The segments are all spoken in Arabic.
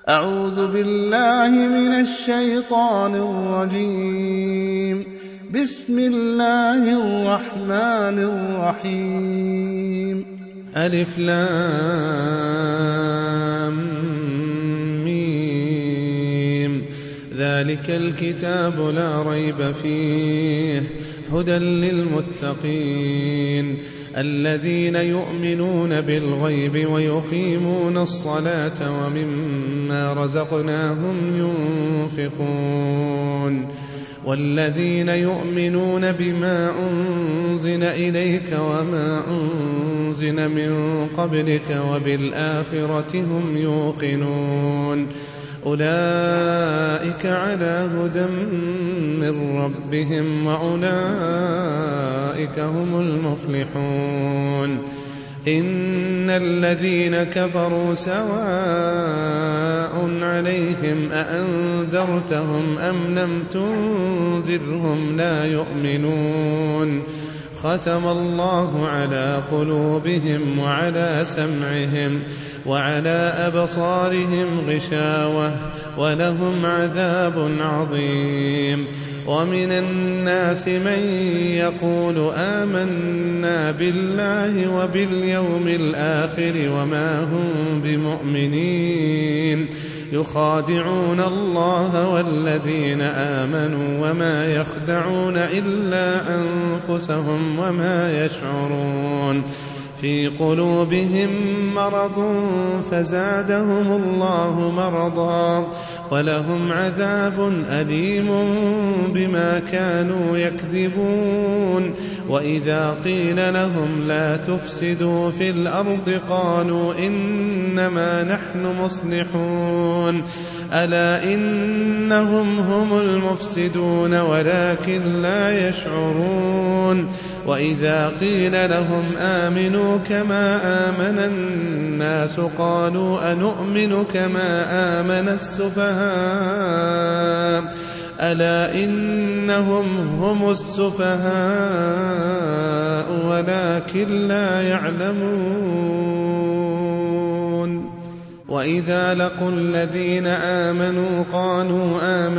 أعوذ بالله من الشيطان الرجيم. بسم الله الرحمن الرحيم. ألف لام ميم. ذلك الكتاب لا ريب فيه هدى للمتقين الذين يؤمنون بالغيب ويقيمون الصلاة ومما رزقناهم ينفقون والذين يؤمنون بما أنزل إليك وما أنزل من قبلك وبالآخرة هم يوقنون أولئك على هدى من ربهم وأولئك هم المفلحون. إن الذين كفروا سواء عليهم أأنذرتهم أم لم تنذرهم لا يؤمنون. ختم الله على قلوبهم وعلى سمعهم وعلى أبصارهم غشاوة ولهم عذاب عظيم. ومن الناس من يقول آمنا بالله وباليوم الآخر وما هم بمؤمنين يخادعون الله والذين آمنوا وما يخدعون إلا أنفسهم وما يشعرون. في قلوبهم مرض فزادهم الله مرضا ولهم عذاب أليم بما كانوا يكذبون. وإذا قيل لهم لا تفسدوا في الأرض قالوا إنما نحن مصلحون ألا إنهم هم المفسدون ولكن لا يشعرون. وإذا قيل لهم آمنوا كما آمن الناس قالوا أنؤمن كما آمن السفهاء ألا إنهم هم السفهاء ولكن لا يعلمون. وإذا لقوا الذين آمنوا قالوا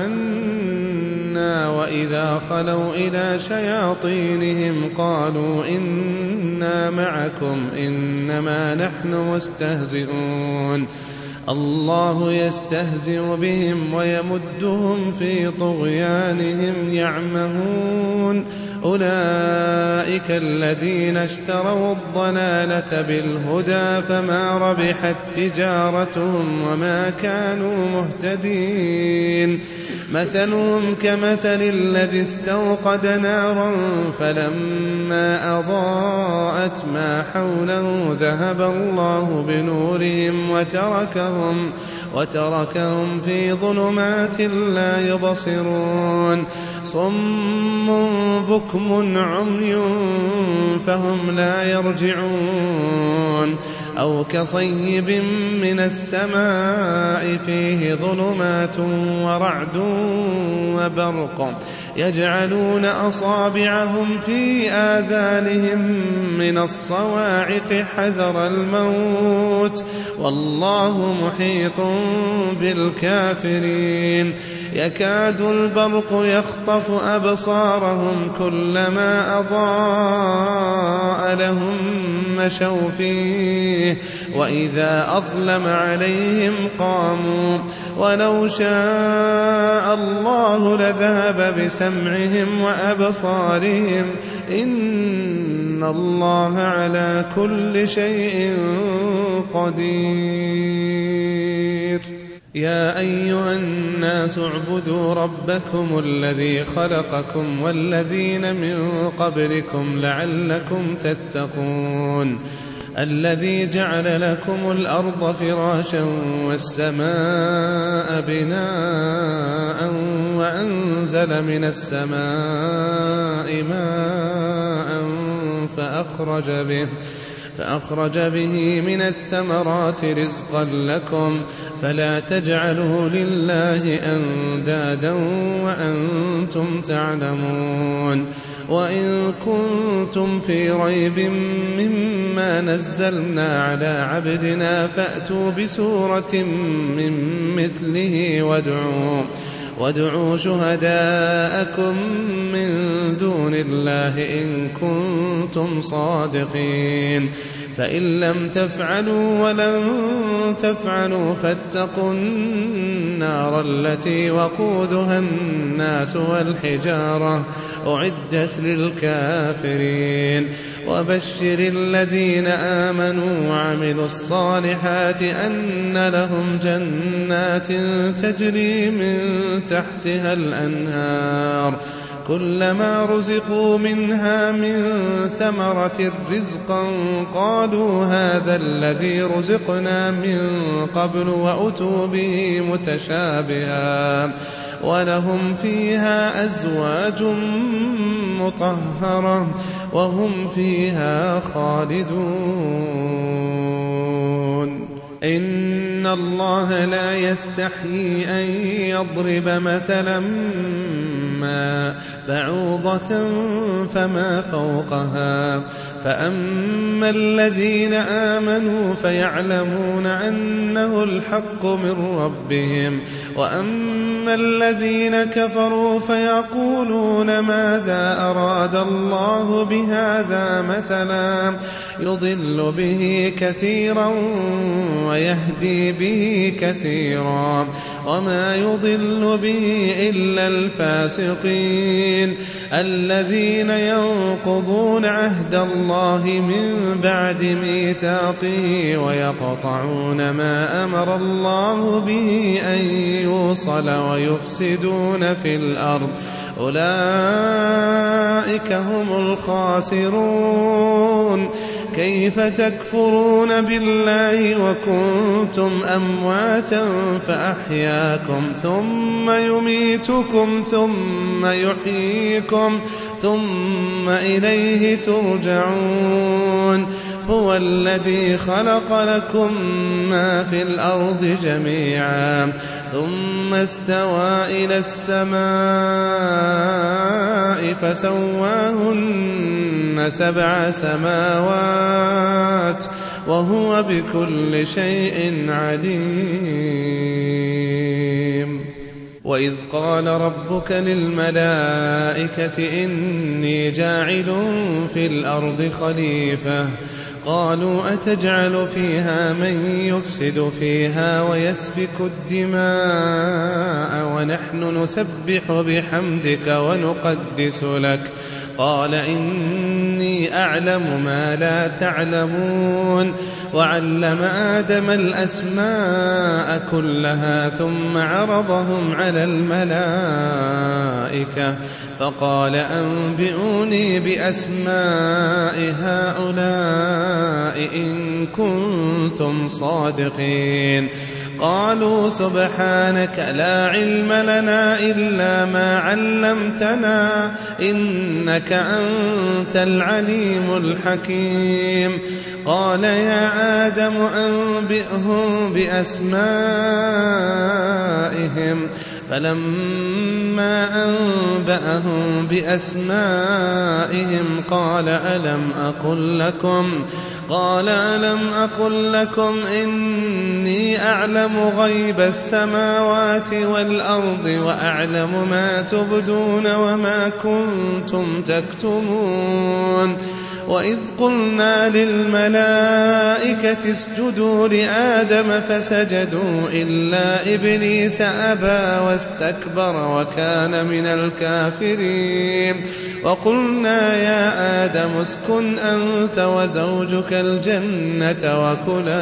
آمنا وإذا خلوا إلى شياطينهم قالوا إنا معكم إنما نحن مستهزئون. الله يستهزئ بهم ويمدهم في طغيانهم يعمهون. أولئك الذين اشتروا الضلالة بالهدى فما ربحت تجارتهم وما كانوا مهتدين. مثلهم كمثل الذي استوقد نارا فلما أضاءت ما حوله ذهب الله بنورهم وتركهم في ظلمات لا يبصرون. صم بكم عمي فهم لا يرجعون. أو كصيب من السماء فيه ظلمات ورعد وبرق يجعلون أصابعهم في آذانهم من الصواعق حذر الموت والله محيط بالكافرين. يكاد البرق يخطف أبصارهم كلما أضاء لهم مشوا فيه وإذا أظلم عليهم قاموا. ولو شاء الله لذهب بسمعهم وأبصارهم إن الله على كل شيء قدير. يا أيها الناس اعبدوا ربكم الذي خلقكم والذين من قبلكم لعلكم تتقون. الذي جعل لكم الأرض فراشا والسماء بناء وأنزل من السماء ماء فأخرج به من الثمرات رزقا لكم فلا تجعلوا لله أندادا وأنتم تعلمون. وإن كنتم في ريب مما نزلنا على عبدنا فأتوا بسورة من وادعوا شهداءكم من دون الله إن كنتم صادقين فإن لم تفعلوا ولن تفعلوا فاتقوا النار التي وقودها الناس والحجارة أعدت للكافرين وبشر الذين آمنوا وعملوا الصالحات أن لهم جنات تجري من تحتها الأنهار كلما رزقوا منها من ثمرة رزقا قالوا هذا الذي رزقنا من قبل وأتوا به متشابها ولهم فيها أزواج مطهرة وهم فيها خالدون إن الله لا يستحيي أن يضرب مثلا ما بعوضة فما فوقها فأما الذين آمنوا فيعلمون أنه الحق من ربهم وأما الذين كفروا فيقولون ماذا أراد الله بهذا مثلا يضل به كثيرا ويهدي به كثيرا وما يضل به إلا الفاسقين الذين ينقضون عهد الله من بعد ميثاقه ويقطعون ما أمر الله به أن يوصل ويفسدون في الأرض أولئك هم الخاسرون كيف تكفرون بالله وكنتم أمواتا فأحياكم ثم يميتكم ثم يحييكم ثم إليه ترجعون هو الذي خلق لكم ما في الأرض جميعا ثم استوى إلى السماء فسواهن 7 سماوات وهو بكل شيء عليم وإذ قال ربك للملائكة إني جاعل في الأرض خليفة قالوا أتجعل فيها من يفسد فيها ويسفك الدماء ونحن نسبح بحمدك ونقدس لك قال إني أعلم ما لا تعلمون وعلم آدم الأسماء كلها ثم عرضهم على الملائكة فقال أنبئوني بأسماء هؤلاء إن كنتم صادقين قالوا سبحانك لا علم لنا إلا ما علمتنا إنك أنت العليم الحكيم قال يا آدم أنبئهم بأسمائهم فلما أنبأهم بأسمائهم قال ألم أقل لكم إني أعلم غيب السماوات والأرض وأعلم ما تبدون وما كنتم تكتمون وإذ قلنا للملائكة اسجدوا لآدم فسجدوا إلا إبليس أبى واستكبر وكان من الكافرين وقلنا يا آدم اسكن أنت وزوجك الجنة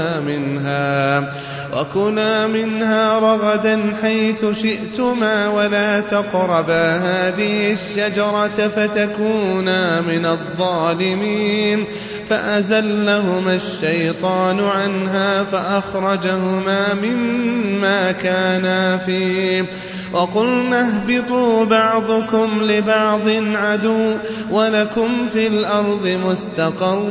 وكلا منها رغدا حيث شئتما ولا تقربا هذه الشجرة فتكونا من الظالمين فأزلهما الشيطان عنها فأخرجهما مما كانا فيه وقلنا اهبطوا بعضكم لبعض عدو ولكم في الأرض مستقر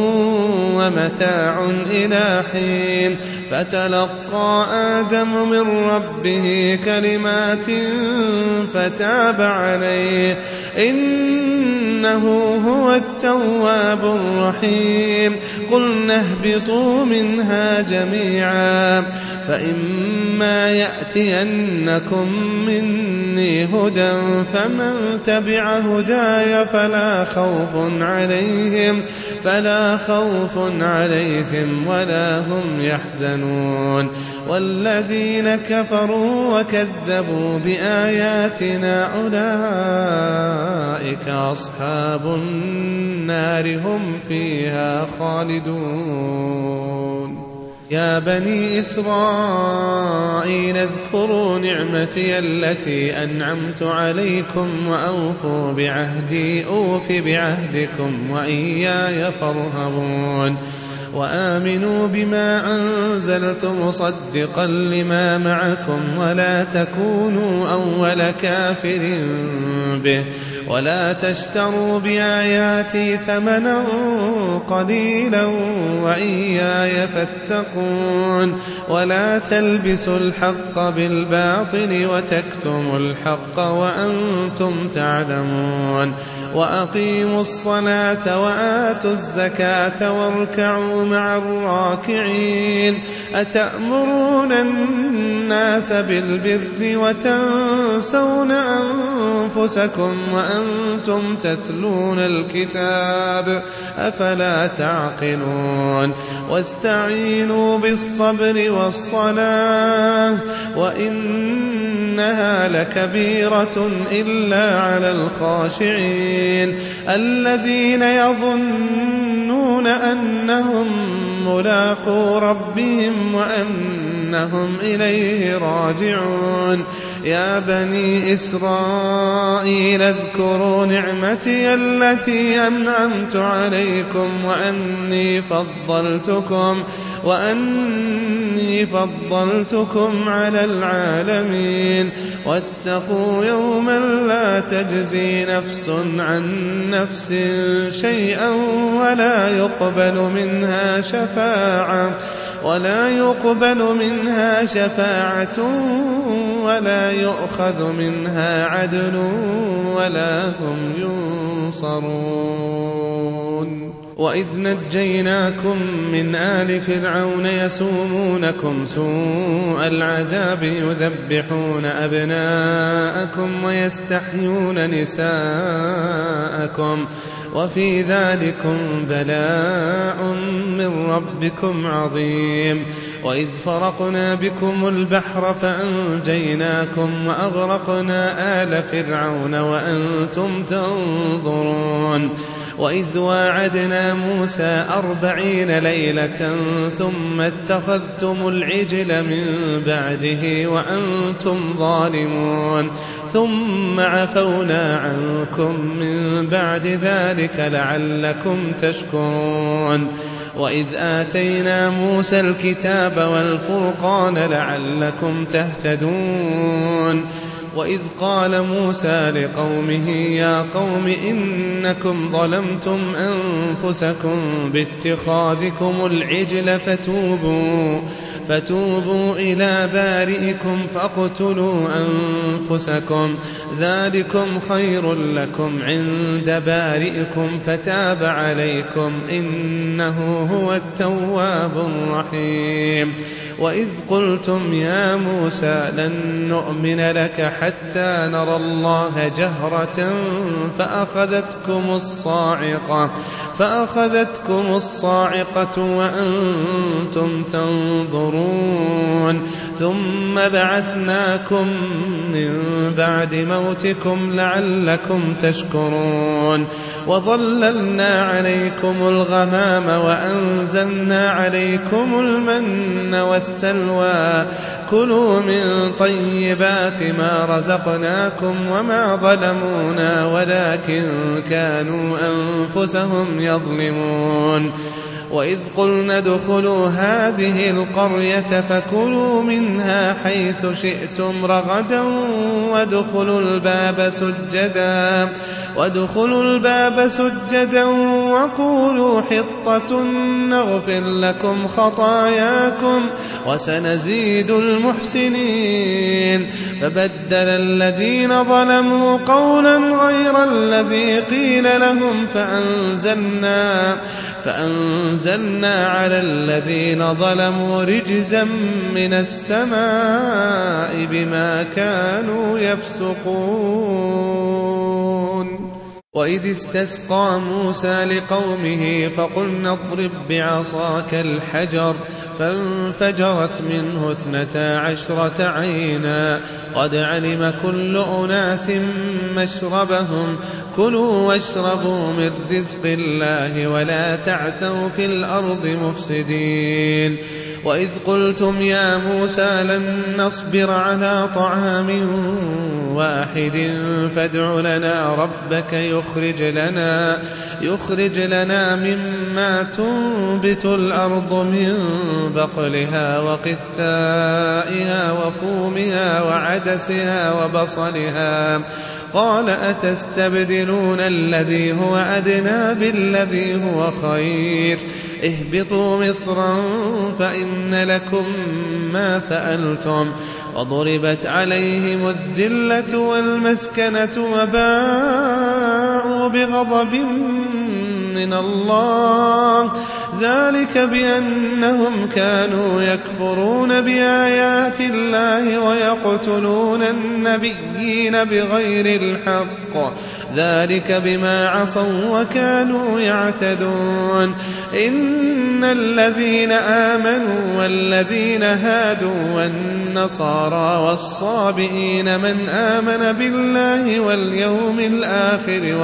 ومتاع إلى حين فتلقى آدم من ربه كلمات فتاب عليه إنه هو التواب الرحيم قلنا اهبطوا منها جميعا فإما يأتينكم مني هدى فمن تبع هداي فلا خوف عليهم ولا هم يحزنون والذين كفروا وكذبوا بآياتنا أولئك أصحاب النار هم فيها خالدون يا بني إسرائيل اذكروا نعمتي التي أنعمت عليكم وأوفوا بعهدي أوف بعهدكم وإياي فارهبون وآمنوا بما أنزلت مصدقا لما معكم ولا تكونوا أول كافر به ولا تشتروا بآياتي ثمنا قليلا وإياي فاتقون ولا تلبسوا الحق بالباطل وتكتموا الحق وأنتم تعلمون وأقيموا الصلاة وآتوا الزكاة واركعوا مع الراكعين أتأمرون الناس بالبر وتنسون أنفسكم وأنتم تتلون الكتاب أفلا تعقلون واستعينوا بالصبر والصلاة وإنها لكبيرة إلا على الخاشعين الذين يظنون أنهم ملاقو ربهم وأنهم إليه راجعون يا بني إسرائيل اذكروا نعمتي التي أنعمت عليكم وأني فضلتكم على العالمين واتقوا يوما لا تجزي نفس عن نفس شيئا ولا يقبل منها شفاعة ولا يؤخذ منها عدل ولا هم ينصرون وإذ نجيناكم من آل فرعون يسومونكم سوء العذاب يذبحون أبناءكم ويستحيون نساءكم وفي ذلكم بلاء من ربكم عظيم وإذ فرقنا بكم البحر فأنجيناكم وأغرقنا آل فرعون وأنتم تنظرون وإذ واعدنا موسى 40 ليلة ثم اتخذتم العجل من بعده وأنتم ظالمون ثم عفونا عنكم من بعد ذلك لعلكم تشكرون وإذ آتينا موسى الكتاب والفرقان لعلكم تهتدون وإذ قال موسى لقومه يا قوم إنكم ظلمتم أنفسكم باتخاذكم العجل فتوبوا إلى بارئكم فاقتلوا أنفسكم ذلكم خير لكم عند بارئكم فتاب عليكم إنه هو التواب الرحيم وإذ قلتم يا موسى لن نؤمن لك حتى نرى الله جهرة فأخذتكم الصاعقة وأنتم تنظرون ثم بعثناكم من بعد موتكم لعلكم تشكرون وظللنا عليكم الغمام وأنزلنا عليكم المن والسلوى كلوا من طيبات ما رزقناكم وما ظلمونا ولكن كانوا أنفسهم يظلمون وإذ قلنا ادخلوا هذه القرية فكلوا منها حيث شئتم رغدا وادخلوا الباب سجدا وقولوا حطة نغفر لكم خطاياكم وسنزيد المحسنين فبدل الذين ظلموا فأنزلنا على الذين ظلموا رجزا من السماء بما كانوا يفسقون. وإذ استسقى موسى لقومه فقلنا اضرب بعصاك الحجر فانفجرت منه 12 عينا قد علم كل أناس مشربهم كلوا واشربوا من رزق الله ولا تعثوا في الأرض مفسدين. وإذ قلتم يا موسى لن نصبر على طعام واحد فادع لنا ربك يخرج لنا مما تنبت الأرض من بقلها وقثائها وفومها وعدسها وبصلها قال أتستبدلون الذي هو أدنى بالذي هو خير اهبطوا مصرا فإن لكم ما سألتم وضربت عليهم الذلة والمسكنة وباءوا بغضب من الله ذلك بأنهم كانوا يكفرون بآيات الله ويقتلون النبيين بغير الحق ذلك بما عصوا وكانوا يعتدون. إن الذين آمنوا والذين هادوا والنصارى والصابئين من آمن بالله واليوم الآخر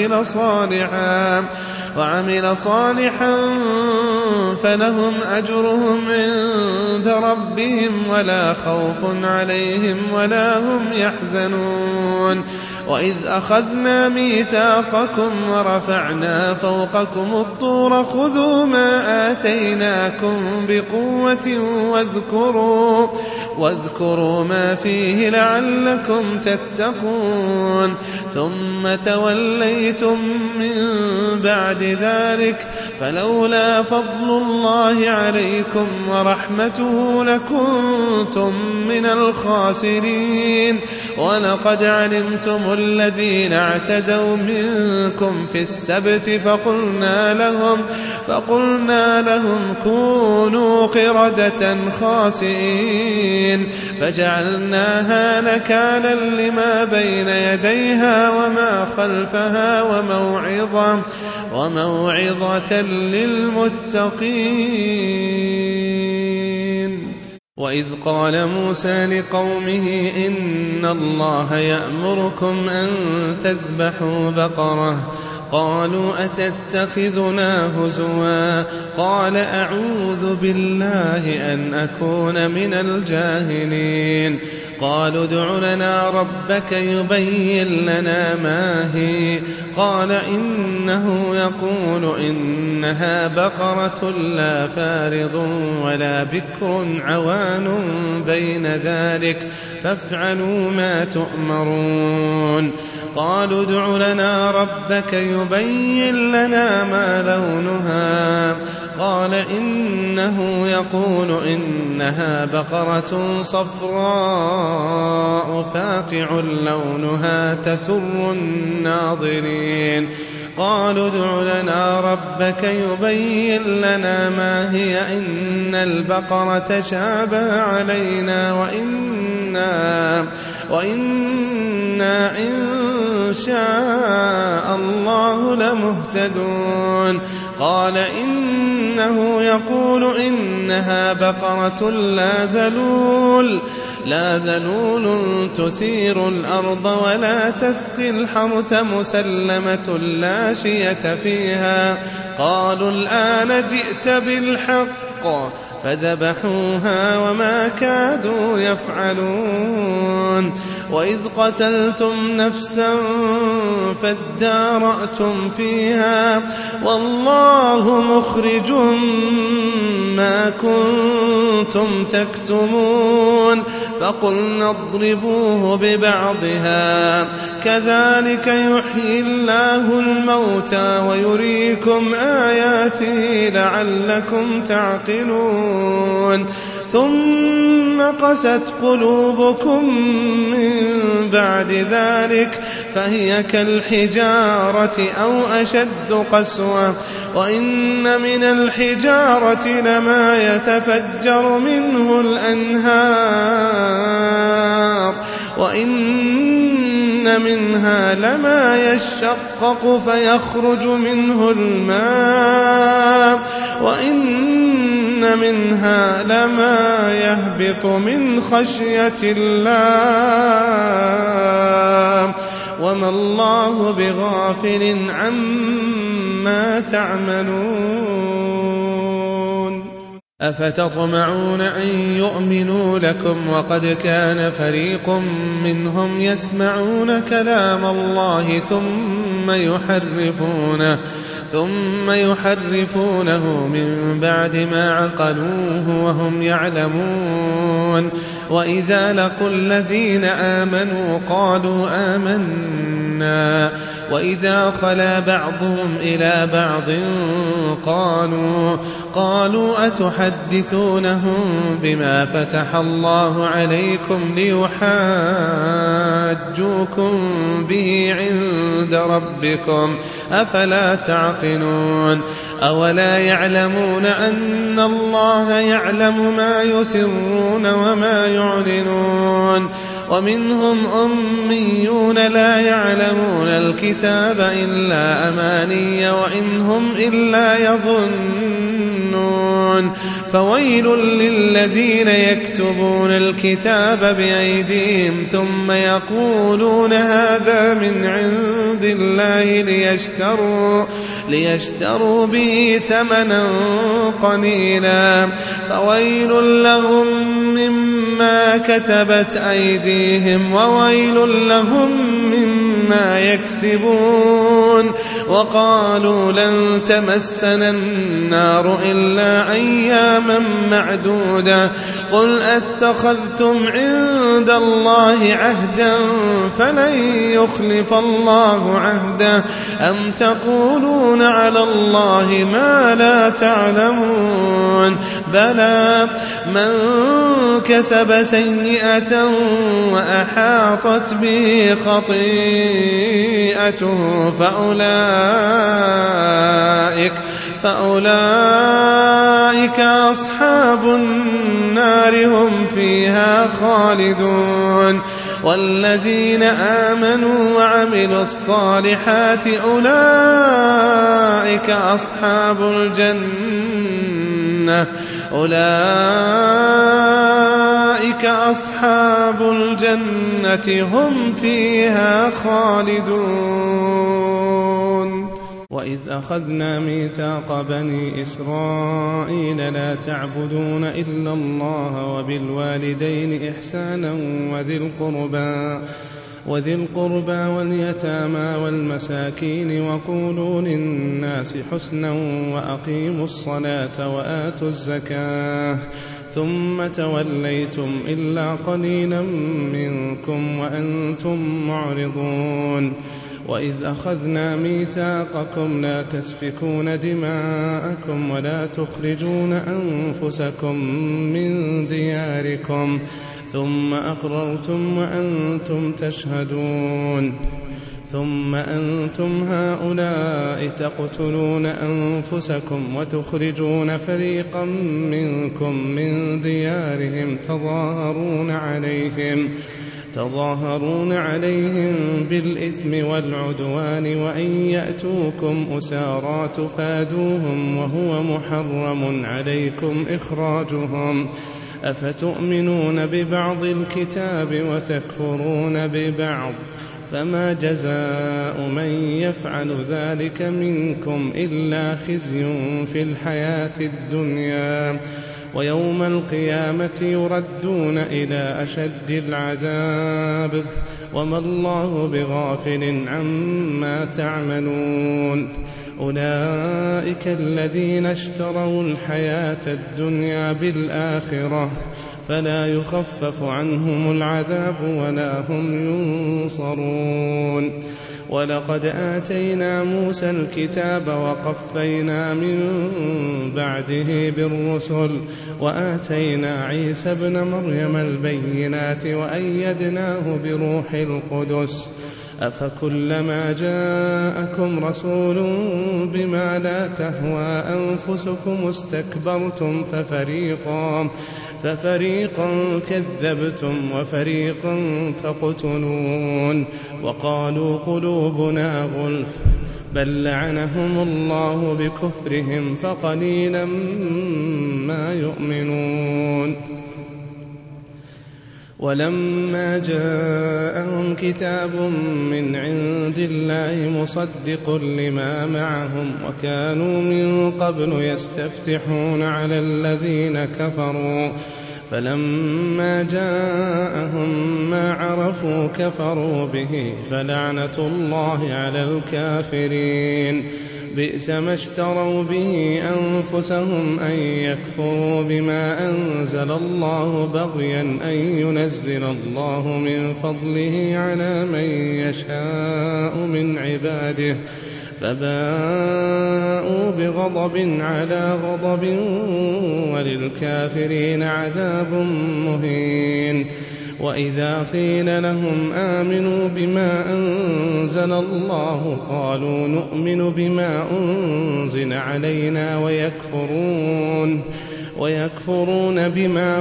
وعمل صالحا فلهم أجرهم عند ربهم ولا خوف عليهم ولا هم يحزنون. وإذ أخذنا ميثاقكم ورفعنا فوقكم الطور خذوا ما آتيناكم بقوة واذكروا ما فيه لعلكم تتقون ثم توليتم من بعد ذلك فلولا فضل الله عليكم ورحمته لكنتم من الخاسرين. ولقد علمتم الذين اعتدوا منكم في السبت فقلنا لهم كونوا قردة خاسئين فجعلناها نكالا لما بين يديها وما خلفها وموعظة للمتقين. وإذ قال موسى لقومه إن الله يأمركم أن تذبحوا بقرة قالوا أتتخذنا هزوا قال أعوذ بالله أن أكون من الجاهلين. قالوا ادع لنا ربك يبين لنا ما هي قال إنه يقول إنها بقرة لا فارض ولا بكر عوان بين ذلك فافعلوا ما تؤمرون. قالوا ادع لنا ربك يبين لنا ما لونها قال إنه يقول إنها بقرة صفراء فاقع لونها تسر الناظرين. قالوا ادع لنا ربك يبين لنا ما هي إن البقرة شابه علينا وإنا إن شاء الله لمهتدون. قال إنه يقول إنها بقرة لا ذلول تثير الأرض ولا تسقي الحرث مسلمة لا شية فيها. قالوا الآن جئت بالحق فذبحوها وما كادوا يفعلون. وإذ قتلتم نفسا فادارأتم فيها والله مخرج ما كنتم تكتمون. فقلنا اضربوه ببعضها كذلك يحيي الله الموتى ويريكم آياته لعلكم تعقلون. ثم قست قلوبكم من بعد ذلك فهي كالحجارة أو أشد قسوة وإن من الحجارة لما يتفجر منه الأنهار وإن منها لما يشقق فيخرج منه الماء وإن منها لما يهبط من خشية الله وما الله بغافل عما تعملون أفتطمعون أن يؤمنوا لكم وقد كان فريق منهم يسمعون كلام الله ثم يحرفونه من بعد ما عقلوه وهم يعلمون وإذا لقوا الذين آمنوا قالوا آمنا وإذا خلا بعضهم إلى بعض قالوا أتحدثونهم بما فتح الله عليكم ليحاجوكم به عند ربكم أفلا تعقلون أولا يعلمون أن الله يعلم ما يسرون وما يعلنون ومنهم أميون لا يعلمون الكتاب إلا أماني وإن هم إلا يظنون فويل للذين يكتبون الكتاب بأيديهم ثم يقولون هذا من عند الله ليشتروا به ثمنا قليلا فويل لهم مما كتبت أيديهم وويل لهم مما يكسبون وقالوا لن تمسنا النار إلا أياما معدودة قل أتخذتم عند الله عهدا فلن يخلف الله عهده أم تقولون على الله ما لا تعلمون بلى من كسب سيئة وأحاطت به خطيئته فأولئك أصحاب النار هم فيها خالدون والذين آمنوا وعملوا الصالحات أولئك أصحاب الجنة هم فيها خالدون وإذ أخذنا ميثاق بني إسرائيل لا تعبدون إلا الله وبالوالدين إحسانا وذي القربى واليتامى والمساكين وقولوا للناس حسنا وأقيموا الصلاة وآتوا الزكاة ثم توليتم إلا قليلا منكم وأنتم معرضون وإذ أخذنا ميثاقكم لا تسفكون دماءكم ولا تخرجون أنفسكم من دياركم ثم أقررتم وأنتم تشهدون ثم أنتم هؤلاء تقتلون أنفسكم وتخرجون فريقا منكم من ديارهم تظاهرون عليهم بالإثم والعدوان وأن يأتوكم أسارى تفادوهم وهو محرم عليكم إخراجهم أفتؤمنون ببعض الكتاب وتكفرون ببعض فما جزاء من يفعل ذلك منكم إلا خزي في الحياة الدنيا ويوم القيامة يردون إلى أشد العذاب وما الله بغافل عما تعملون أولئك الذين اشتروا الحياة الدنيا بالآخرة فلا يخفف عنهم العذاب ولا هم ينصرون. ولقد آتينا موسى الكتاب وقفينا من بعده بالرسل وآتينا عيسى ابن مريم البينات وأيدناه بروح القدس. أفكلما جاءكم رسول بما لا تهوى أنفسكم استكبرتم ففريقا كذبتم وفريقا تقتلون. وقالوا قلوبنا غلف بل لعنهم الله بكفرهم فقليلا ما يؤمنون. ولما جاءهم كتاب من عند الله مصدق لما معهم وكانوا من قبل يستفتحون على الذين كفروا فلما جاءهم ما عرفوا كفروا به فلعنة الله على الكافرين. بئس ما اشتروا به أنفسهم أن يكفروا بما أنزل الله بغيا أن ينزل الله من فضله على من يشاء من عباده فباءوا بغضب على غضب وللكافرين عذاب مهين. وإذا قيل لهم آمنوا بما أنزل الله قالوا نؤمن بما أنزل علينا ويكفرون بما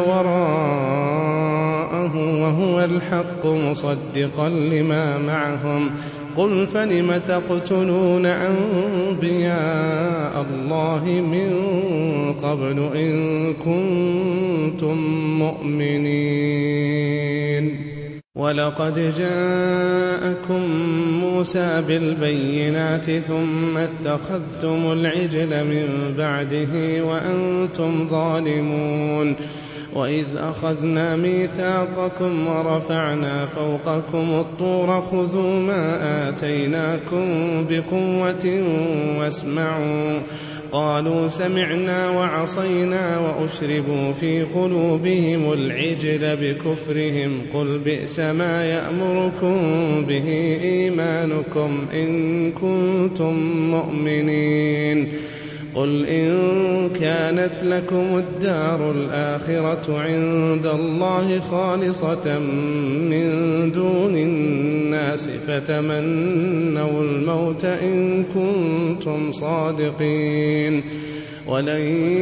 وراءه وهو الحق مصدقا لما معهم. قل فلم تقتلون أنبياء الله من قبل إن كنتم مؤمنين. ولقد جاءكم موسى بالبينات ثم اتخذتم العجل من بعده وأنتم ظالمون. وإذ أخذنا ميثاقكم ورفعنا فوقكم الطور خذوا ما آتيناكم بقوة واسمعوا قالوا سمعنا وعصينا وأشربوا في قلوبهم العجل بكفرهم. قل بئس ما يأمركم به إيمانكم إن كنتم مؤمنين. قل إن كانت لكم الدار الآخرة عند الله خالصة من دون الناس فتمنوا الموت إن كنتم صادقين ولن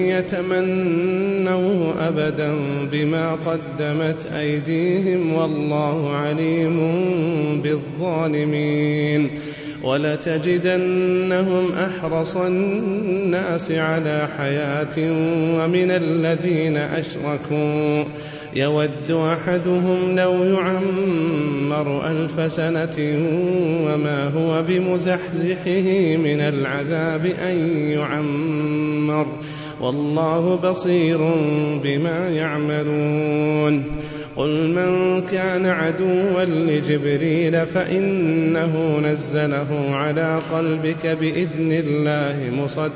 يتمنوه أبدا بما قدمت أيديهم والله عليم بالظالمين. ولتجدنهم أحرص الناس على حياة ومن الذين أشركوا يود أحدهم لو يعمر 1000 سنة وما هو بمزحزحه من العذاب أن يعمر والله بصير بما يعملون. قل من كان عدوا لجبريل فإنه نزله على قلبك بإذن الله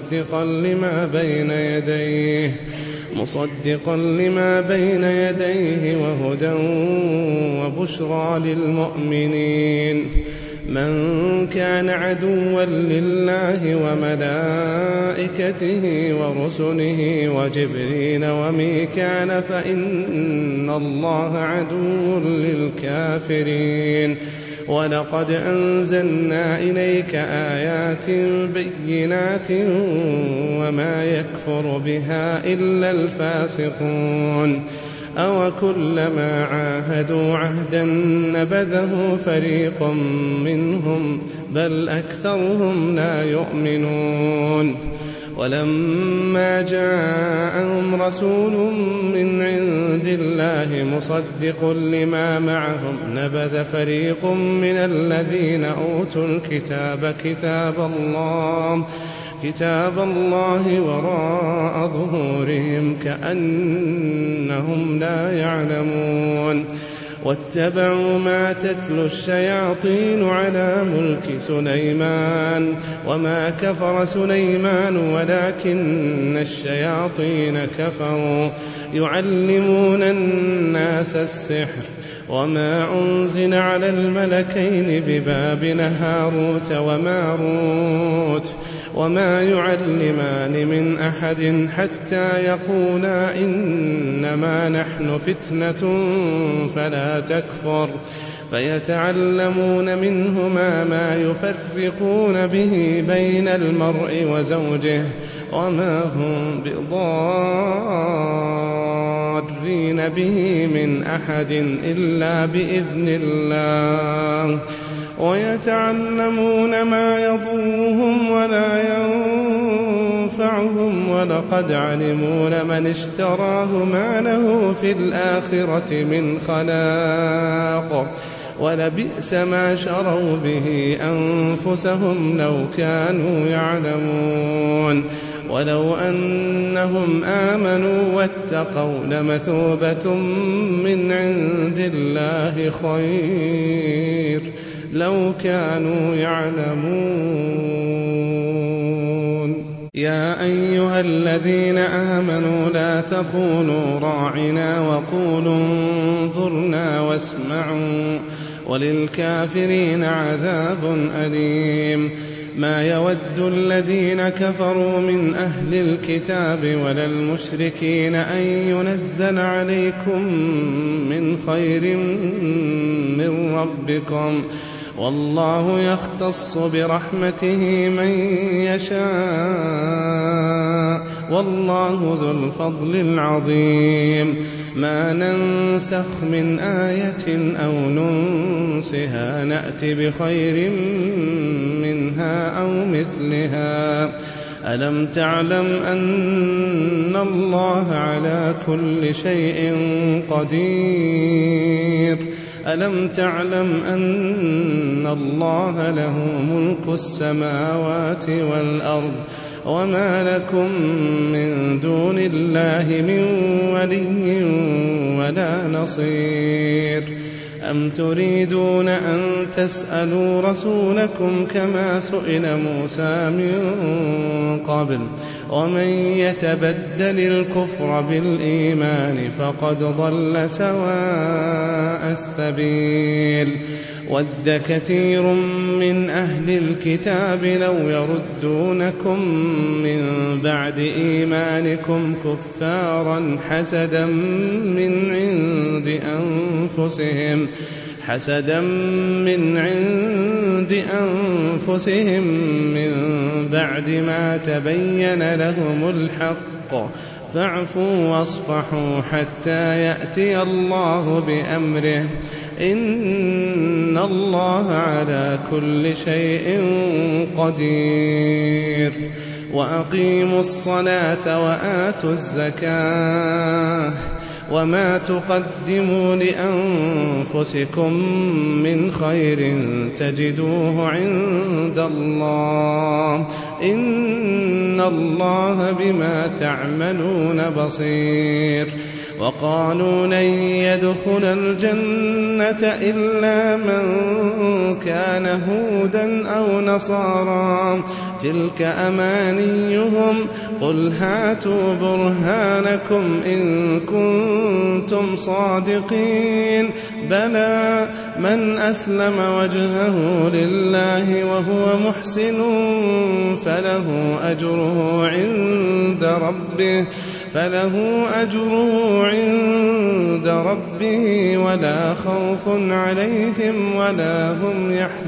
مصدقا لما بين يديه وهدى وبشرى للمؤمنين. من كان عدوا لله وملائكته ورسله وجبريل وميكال فإن الله عدو للكافرين. ولقد أنزلنا إليك آيات بينات وما يكفر بها إلا الفاسقون. أوكلما عاهدوا عهدا نبذه فريق منهم بل أكثرهم لا يؤمنون. ولما جاءهم رسول من عند الله مصدق لما معهم نبذ فريق من الذين أوتوا الكتاب كتاب الله وراء ظهورهم كأنهم لا يعلمون. واتبعوا ما تتلو الشياطين على ملك سليمان وما كفر سليمان ولكن الشياطين كفروا يعلمون الناس السحر وما أنزل على الملكين ببابل هاروت وماروت وما يعلمان من أحد حتى يقولا إنما نحن فتنة فلا تكفر فيتعلمون منهما ما يفرقون به بين المرء وزوجه وما هم بضارين به من أحد إلا بإذن الله ويتعلمون ما يضرهم ولا ينفعهم ولقد علموا لمن اشتراه ما له في الآخرة من خلاق ولبئس ما شروا به أنفسهم لو كانوا يعلمون ولو أنهم آمنوا واتقوا لمثوبة من عند الله خير لو كانوا يعلمون. يا أيها الذين آمنوا لا تقولوا راعنا وقولوا انظرنا واسمعوا وللكافرين عذاب أليم. ما يود الذين كفروا من أهل الكتاب ولا المشركين أن ينزل عليكم من خير من ربكم والله يختص برحمته من يشاء والله ذو الفضل العظيم. ما ننسخ من آية أو ننسها نأت بخير منها أو مثلها. ألم تعلم أن الله على كل شيء قدير ألم تعلم أن الله له ملك السماوات والأرض وما لكم من دون الله من ولي ولا نصير. أم تريدون أن تسألوا رسولكم كما سئل موسى من قبل ومن يتبدل الكفر بالإيمان فقد ضل سواء السبيل. ود كثير من أهل الكتاب لو يردونكم من بعد إيمانكم كفارا حسدا من عند أنفسهم من بعد ما تبين لهم الحق فاعفوا واصفحوا حتى يأتي الله بأمره إن الله على كل شيء قدير. وأقيموا الصلاة وآتوا الزكاة وما تقدموا لأنفسكم من خير تجدوه عند الله إن الله بما تعملون بصير. وقالوا لن يدخل الجنة إلا من كان هودا أو نصارى تلك أمانيهم قل هاتوا برهانكم إن كنتم صادقين بلى من أسلم وجهه لله وهو محسن فله أجره عند ربه ولا خوف عليهم ولا هم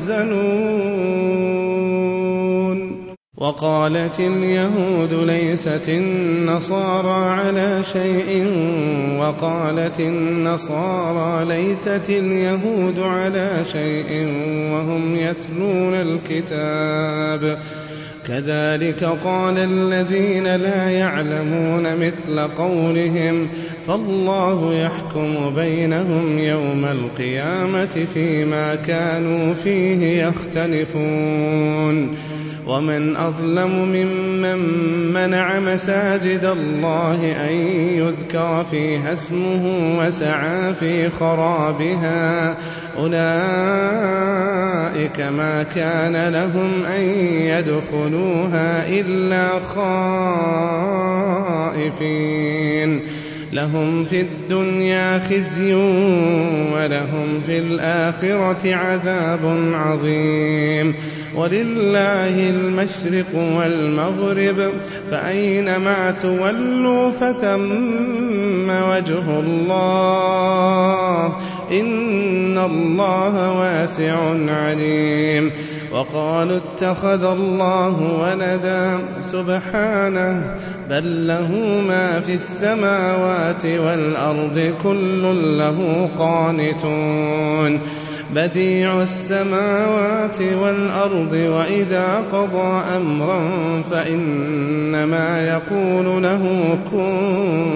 يحزنون. وقالت اليهود ليست النصارى على شيء وقالت النصارى ليست اليهود على شيء وهم يتلون الكتاب كذلك قال الذين لا يعلمون مثل قولهم فالله يحكم بينهم يوم القيامة فيما كانوا فيه يختلفون. ومن أظلم ممن منع مساجد الله أن يذكر فيها اسمه وسعى في خرابها أولئك ما كان لهم أن يدخلوها إلا خائفين لهم في الدنيا خزي ولهم في الآخرة عذاب عظيم. ولله المشرق والمغرب فأينما تولوا فثم وجه الله إن الله واسع عليم. وقالوا اتخذ الله ولدا سبحانه بل له ما في السماوات والأرض كل له قانتون بديع السماوات والأرض وإذا قضى أمرا فإنما يقول له كن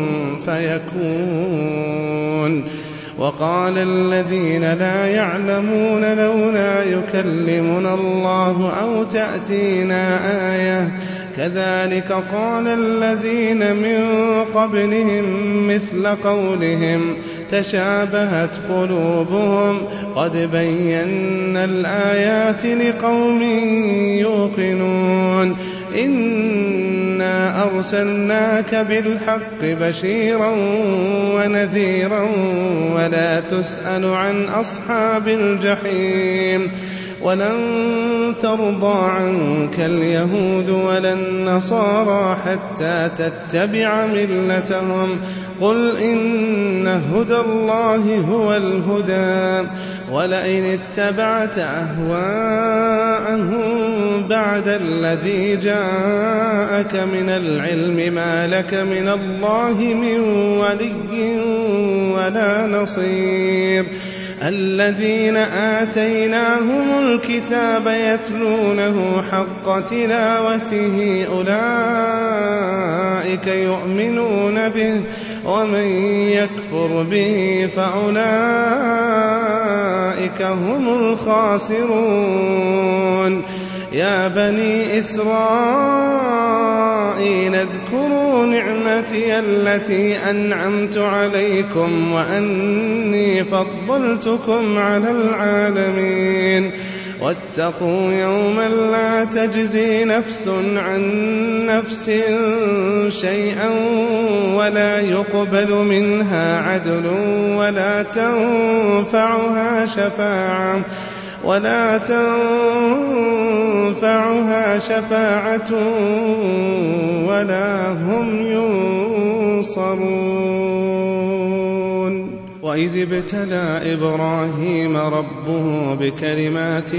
فيكون. وقال الذين لا يعلمون لولا يكلمنا الله أو تأتينا آية كذلك قال الذين من قبلهم مثل قولهم تشابهت قلوبهم قد بينا الآيات لقوم يوقنون. إنا أرسلناك بالحق بشيرا ونذيرا ولا تسأل عن أصحاب الجحيم. ولن ترضى عنك اليهود ولا النصارى حتى تتبع ملتهم قل إن هدى الله هو الهدى ولئن اتبعت أهواءهم بعد الذي جاءك من العلم ما لك من الله من ولي ولا نصير. الذين آتيناهم الكتاب يتلونه حق تلاوته أولئك يؤمنون به ومن يكفر به فأولئك هم الخاسرون. يا بني إسرائيل اذكروا نعمتي التي أنعمت عليكم وأني فضلتكم على العالمين. واتقوا يوما لا تجزي نفس عن نفس شيئا ولا يقبل منها عدل ولا تنفعها شفاعة ولا هم ينصرون. وإذ ابتلى إبراهيم ربه بكلمات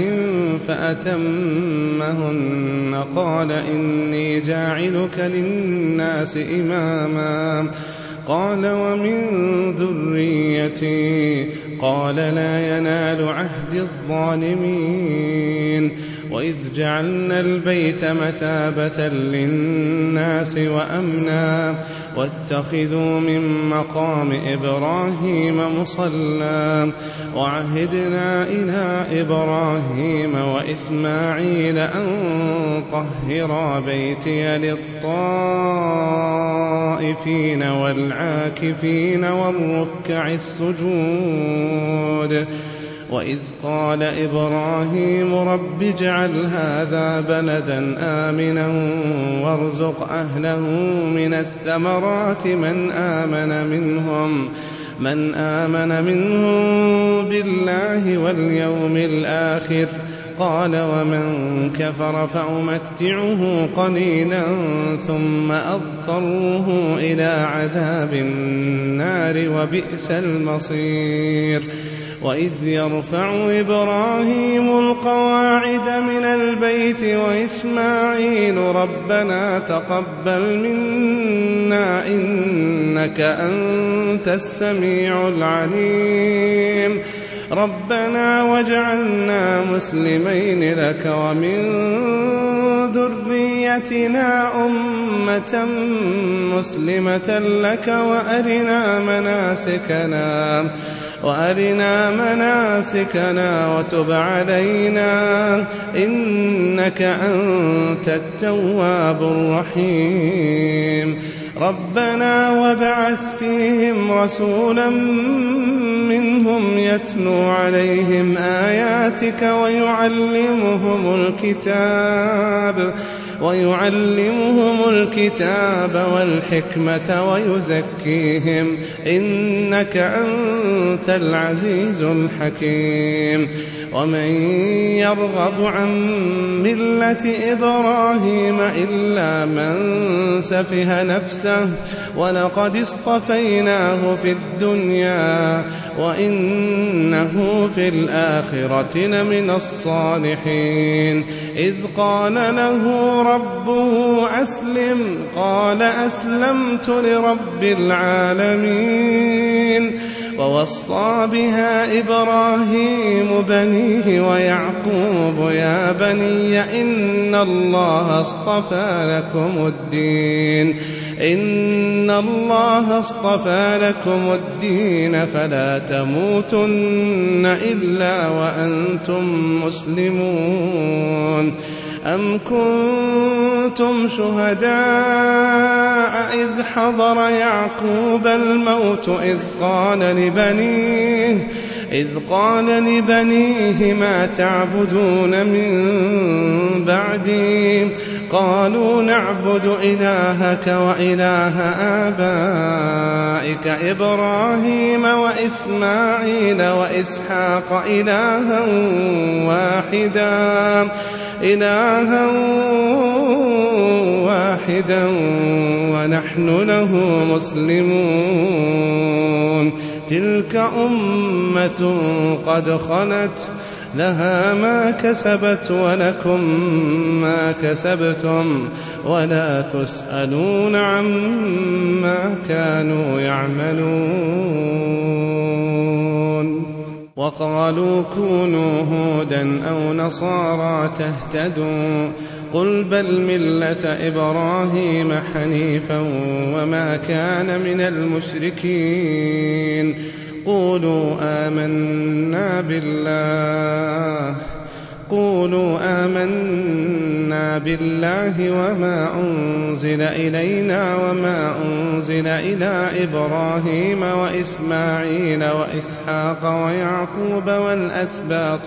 فأتمهن قال إني جاعلك للناس إماما قال ومن ذريتي قال لا ينال عهد الظالمين. وإذ جعلنا البيت مثابة للناس وأمنا واتخذوا من مقام إبراهيم مصلى وعهدنا إلى إبراهيم وإسماعيل أن طهرا بيتي للطائفين والعاكفين والركع السجود. وإذ قال إبراهيم رب اجعل هذا بلدا آمنا وارزق أهله من الثمرات من آمن منهم بالله واليوم الآخر قال ومن كفر فأمتعه قليلا ثم أضطره إلى عذاب النار وبئس المصير. وإذ يرفع إبراهيم القواعد من البيت وإسماعيل ربنا تقبل منا إنك أنت السميع العليم ربنا واجعلنا مسلمين لك ومن ذريتنا أمة مسلمة لك وأرنا مناسكنا وتب علينا إنك أنت التواب الرحيم ربنا وابعث فيهم رسولا منهم يتلو عليهم آياتك ويعلمهم الكتاب والحكمة ويزكيهم إنك أنت العزيز الحكيم ومن يرغب عن ملة إبراهيم إلا من سفه نفسه ولقد اصطفيناه في الدنيا وإنه في الآخرة لمن الصالحين إذ قال له ربه أسلم قال أسلمت لرب العالمين ووصى بها إبراهيم بنيه ويعقوب يا بني إن الله اصطفى لكم الدين فلا تموتن إلا وأنتم مسلمون أم كنتم شهداء إذ حضر يعقوب الموت إذ قال لبنيه ما تعبدون من بعدي قالوا نعبد إلهك وإله آبائك إبراهيم وإسماعيل وإسحاق إلها واحدا ونحن له مسلمون تلك أمة قد خلت لها ما كسبت ولكم ما كسبتم ولا تسألون عما كانوا يعملون وقالوا كونوا هودا أو نصارى تهتدوا قل بل ملة إبراهيم حنيفا وما كان من المشركين قولوا آمنا بالله وما أنزل إلينا وما أنزل إلى إبراهيم وإسماعيل وإسحاق ويعقوب والأسباط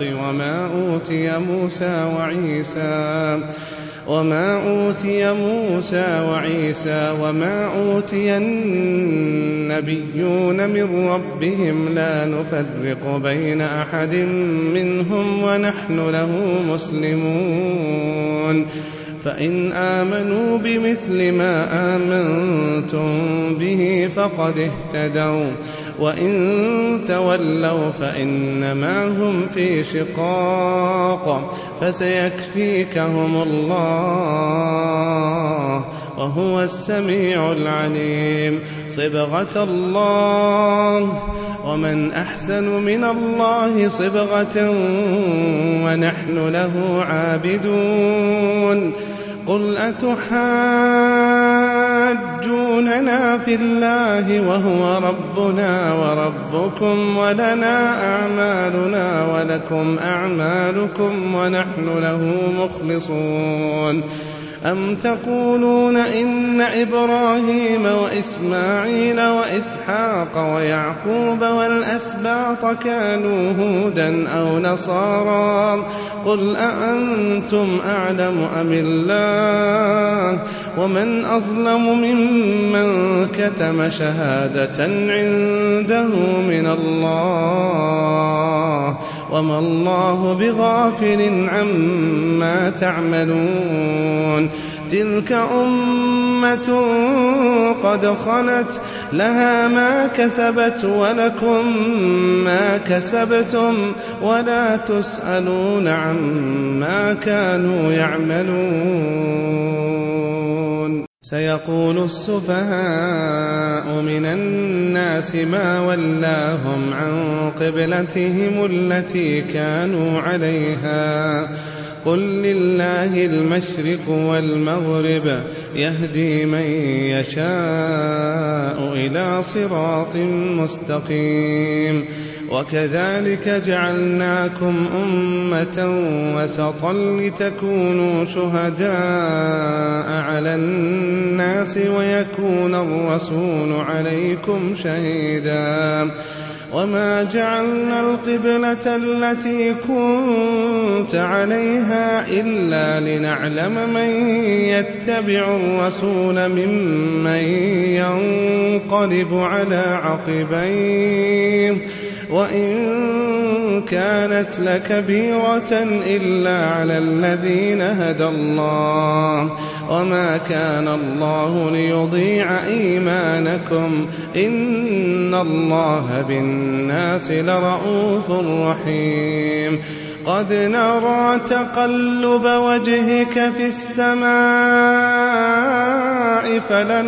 وما أوتي موسى وعيسى وما أوتي النبيون من ربهم لا نفرق بين أحد منهم ونحن له مسلمون فإن آمنوا بمثل ما آمنتم به فقد اهتدوا وإن تولوا فإنما هم في شقاق فسيكفيكهم الله وهو السميع العليم صبغة الله ومن أحسن من الله صبغة ونحن له عابدون قل أتحاجوننا في الله وهو ربنا وربكم ولنا أعمالنا ولكم أعمالكم ونحن له مخلصون أم تقولون إن إبراهيم وإسماعيل وإسحاق ويعقوب والأسباط كانوا هودا أو نصارى قل أأنتم أعلم أم الله ومن أظلم ممن كتم شهادة عنده من الله وما الله بغافل عما تعملون تلك أمة قد خلت لها ما كسبت ولكم ما كسبتم ولا تسألون عما كانوا يعملون سيقول السفهاء من الناس ما ولاهم عن قبلتهم التي كانوا عليها قل لله المشرق والمغرب يهدي من يشاء إلى صراط مستقيم وكذلك جعلناكم أمة وسطا لتكونوا شهداء على الناس ويكون الرسول عليكم شهيدا وما جعلنا القبلة التي كنت عليها إلا لنعلم من يتبع الرسول ممن ينقلب على عقبيه وإن كانت لكبيرة إلا على الذين هدى الله وما كان الله ليضيع إيمانكم إن الله بالناس لرءوف رحيم قد نرى تقلب وجهك في السماء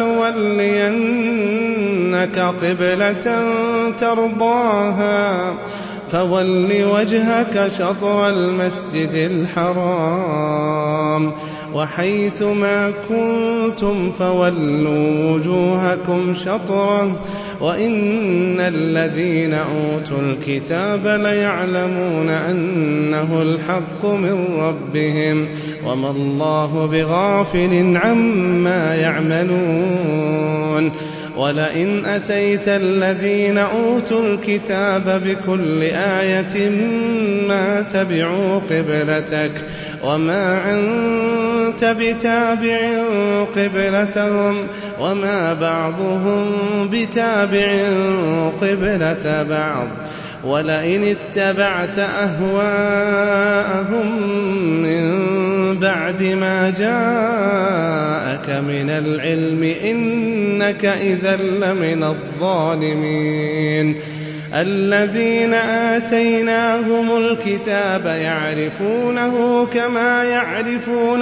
فلنولينك قبلة ترضاها فول وجهك شطر المسجد الحرام وحيث ما كنتم فولوا وجوهكم شطره وإن الذين أوتوا الكتاب ليعلمون أنه الحق من ربهم وما الله بغافل عما يعملون ولئن أتيت الذين أوتوا الكتاب بكل آية ما تبعوا قبلتك وما أنت بتابع قبلتهم وما بعضهم بتابع قبلة بعض ولئن اتبعت أهواءهم من بعد ما جاءك من العلم إنك إذا لمن الظالمين الذين آتيناهم الكتاب يعرفونه كما يعرفون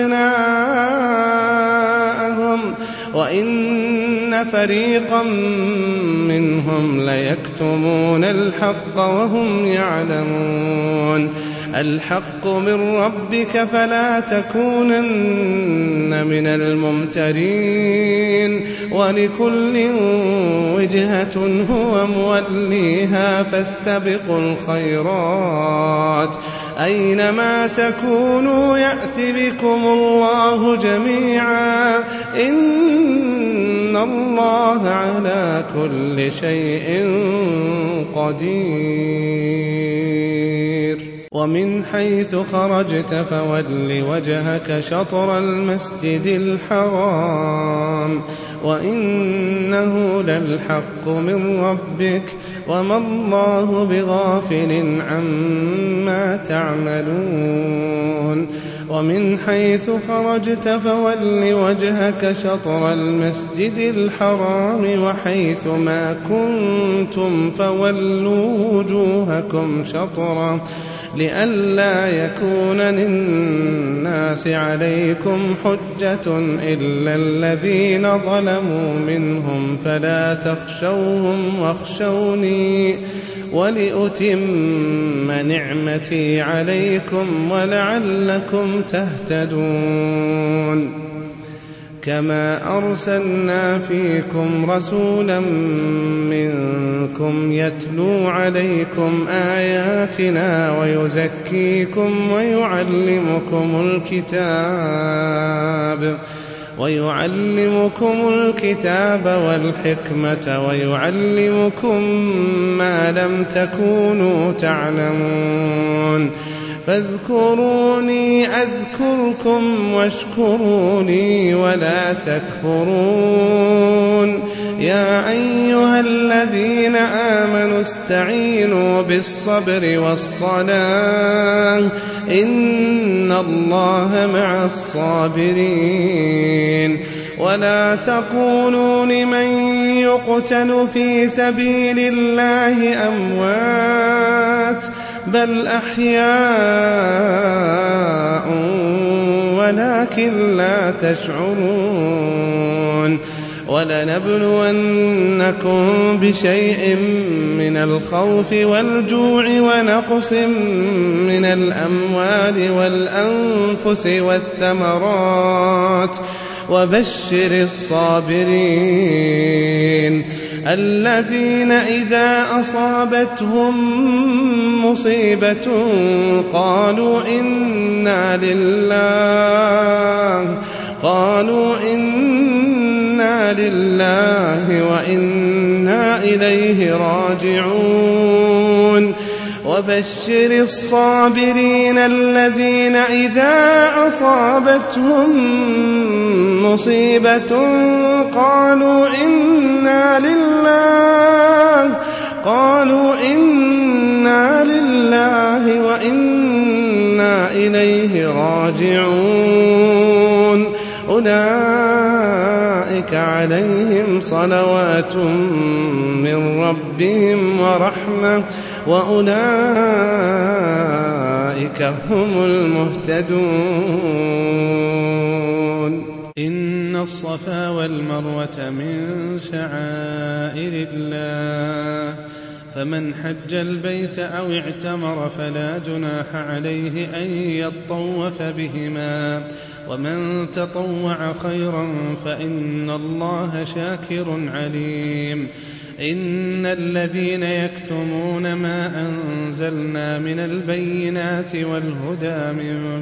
أبناءهم وإن فريقا منهم ليكتمون الحق وهم يعلمون الحق من ربك فلا تكونن من الممترين ولكل وجهة هو موليها فاستبقوا الخيرات أينما تكونوا يأت بكم الله جميعا إن الله على كل شيء قدير ومن حيث خرجت فول وجهك شطر المسجد الحرام وإنه للحق من ربك وما الله بغافل عما تعملون ومن حيث خرجت فول وجهك شطر المسجد الحرام وحيث ما كنتم فولوا وجوهكم شطره لئلا يكون للناس عليكم حجة إلا الذين ظلموا منهم فلا تخشوهم واخشوني ولأتم نعمتي عليكم ولعلكم تهتدون كما أرسلنا فيكم رسولا منكم يتلو عليكم آياتنا ويزكيكم ويعلمكم الكتاب والحكمة ويعلمكم ما لم تكونوا تعلمون فاذكروني أذكركم واشكروني ولا تكفرون يا أيها الذين آمنوا استعينوا بالصبر والصلاة إن الله مع الصابرين ولا تقولوا لمن يقتل في سبيل الله أموات بل أحياء ولكن لا تشعرون ولنبلونكم بشيء من الخوف والجوع ونقص من الأموال والأنفس والثمرات وبشر الصابرين الذين إذا أصابتهم مصيبة قالوا إنا لله وإنا إليه راجعون وبشر الصابرين الذين إذا أصابتهم مصيبة قالوا إنا لله وإنا إليه راجعون أولئك عليهم صلوات من ربهم ورحمة وأولئك هم المهتدون إن الصفا والمروة من شعائر الله فمن حج البيت أو اعتمر فلا جناح عليه أن يطوف بهما ومن تطوع خيرا فإن الله شاكر عليم إن الذين يكتمون ما أنزلنا من البينات والهدى من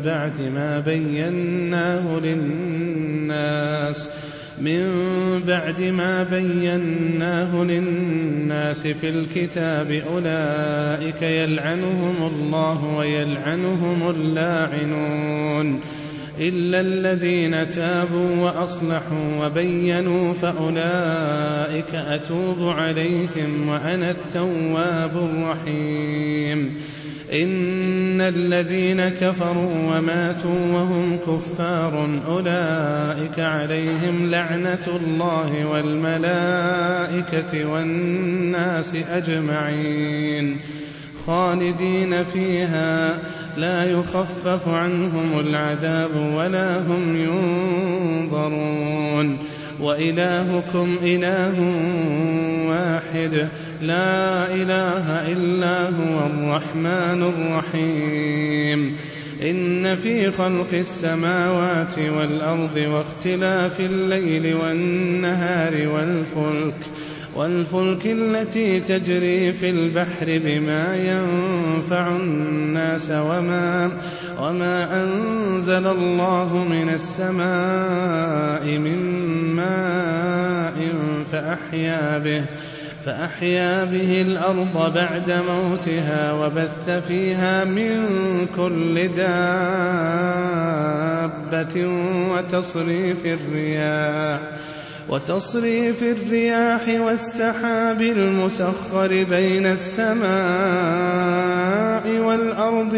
بعد ما بيناه للناس في الكتاب أولئك يلعنهم الله ويلعنهم اللاعنون إلا الذين تابوا وأصلحوا وبينوا فأولئك أتوب عليهم وأنا التواب الرحيم إن الذين كفروا وماتوا وهم كفار أولئك عليهم لعنة الله والملائكة والناس أجمعين خالدين فيها لا يخفف عنهم العذاب ولا هم ينظرون وإلهكم إله واحد لا إله إلا هو الرحمن الرحيم إن في خلق السماوات والأرض واختلاف الليل والنهار والفلك التي تجري في البحر بما ينفع الناس وما أنزل الله من السماء من ماء فأحيا به الأرض بعد موتها وبث فيها من كل دابة وتصريف الرياح والسحاب المسخر بين السماء والأرض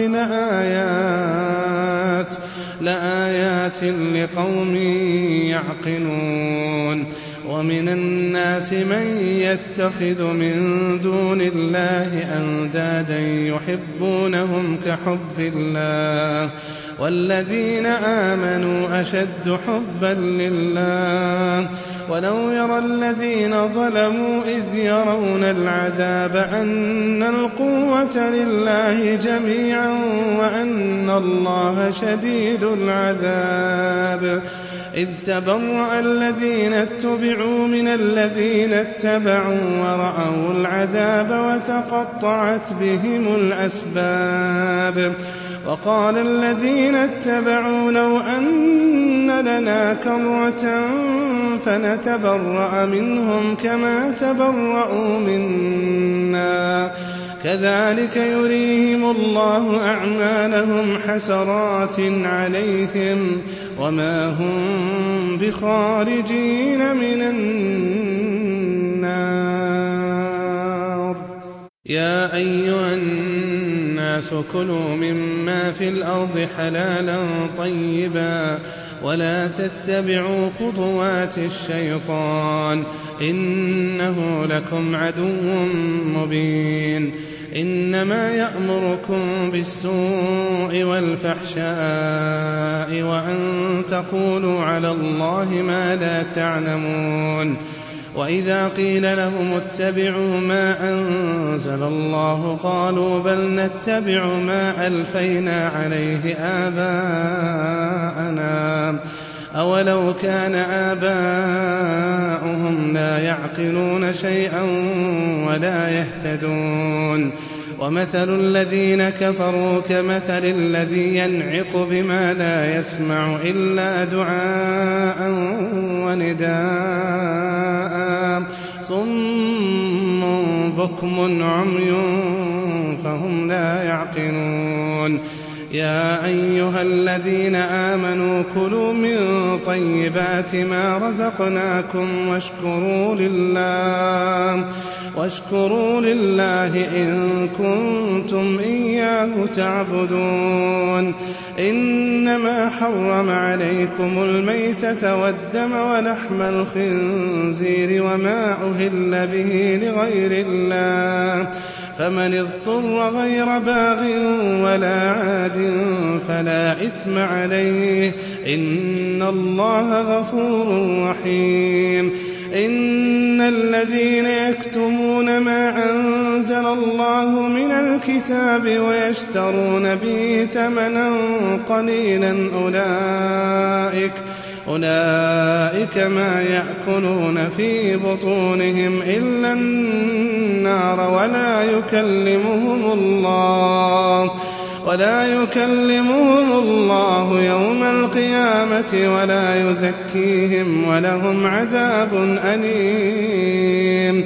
لآيات لقوم يعقلون ومن الناس من يتخذ من دون الله أندادا يحبونهم كحب الله والذين آمنوا أشد حبا لله ولو يرى الذين ظلموا إذ يرون العذاب أن القوة لله جميعا وأن الله شديد العذاب إذ تبرأ الذين اتبعوا من الذين اتبعوا ورأوا العذاب وتقطعت بهم الأسباب وقال الذين اتبعوا لو أن لنا كرة فنتبرأ منهم كما تبرأوا منا كذلك يريهم الله أعمالهم حسرات عليهم وما هم بخارجين من النار يا أيها الناس كلوا مما في الأرض حلالا طيبا ولا تتبعوا خطوات الشيطان إنه لكم عدو مبين إنما يأمركم بالسوء والفحشاء وأن تقولوا على الله ما لا تعلمون. وإذا قيل لهم اتبعوا ما أنزل الله قالوا بل نتبع ما ألفينا عليه آباءنا أولو كان آباؤهم لا يعقلون شيئا ولا يهتدون. ومثل الذين كفروا كمثل الذي ينعق بما لا يسمع إلا دعاء ونداء صم بكم عمي فهم لا يعقلون. يا أيها الذين آمنوا كلوا من طيبات ما رزقناكم واشكروا لله إن كنتم إياه تعبدون. إنما حرم عليكم الميتة والدم ولحم الخنزير وما أهل به لغير الله فمن اضطر غير باغ ولا عاد فلا إثم عليه إن الله غفور رحيم. إن الذين يكتمون ما أنزل الله من الكتاب ويشترون به ثمنا قليلا أولئك ما يأكلون في بطونهم إلا النار ولا يكلمهم الله يوم القيامة ولا يزكيهم ولهم عذاب أليم.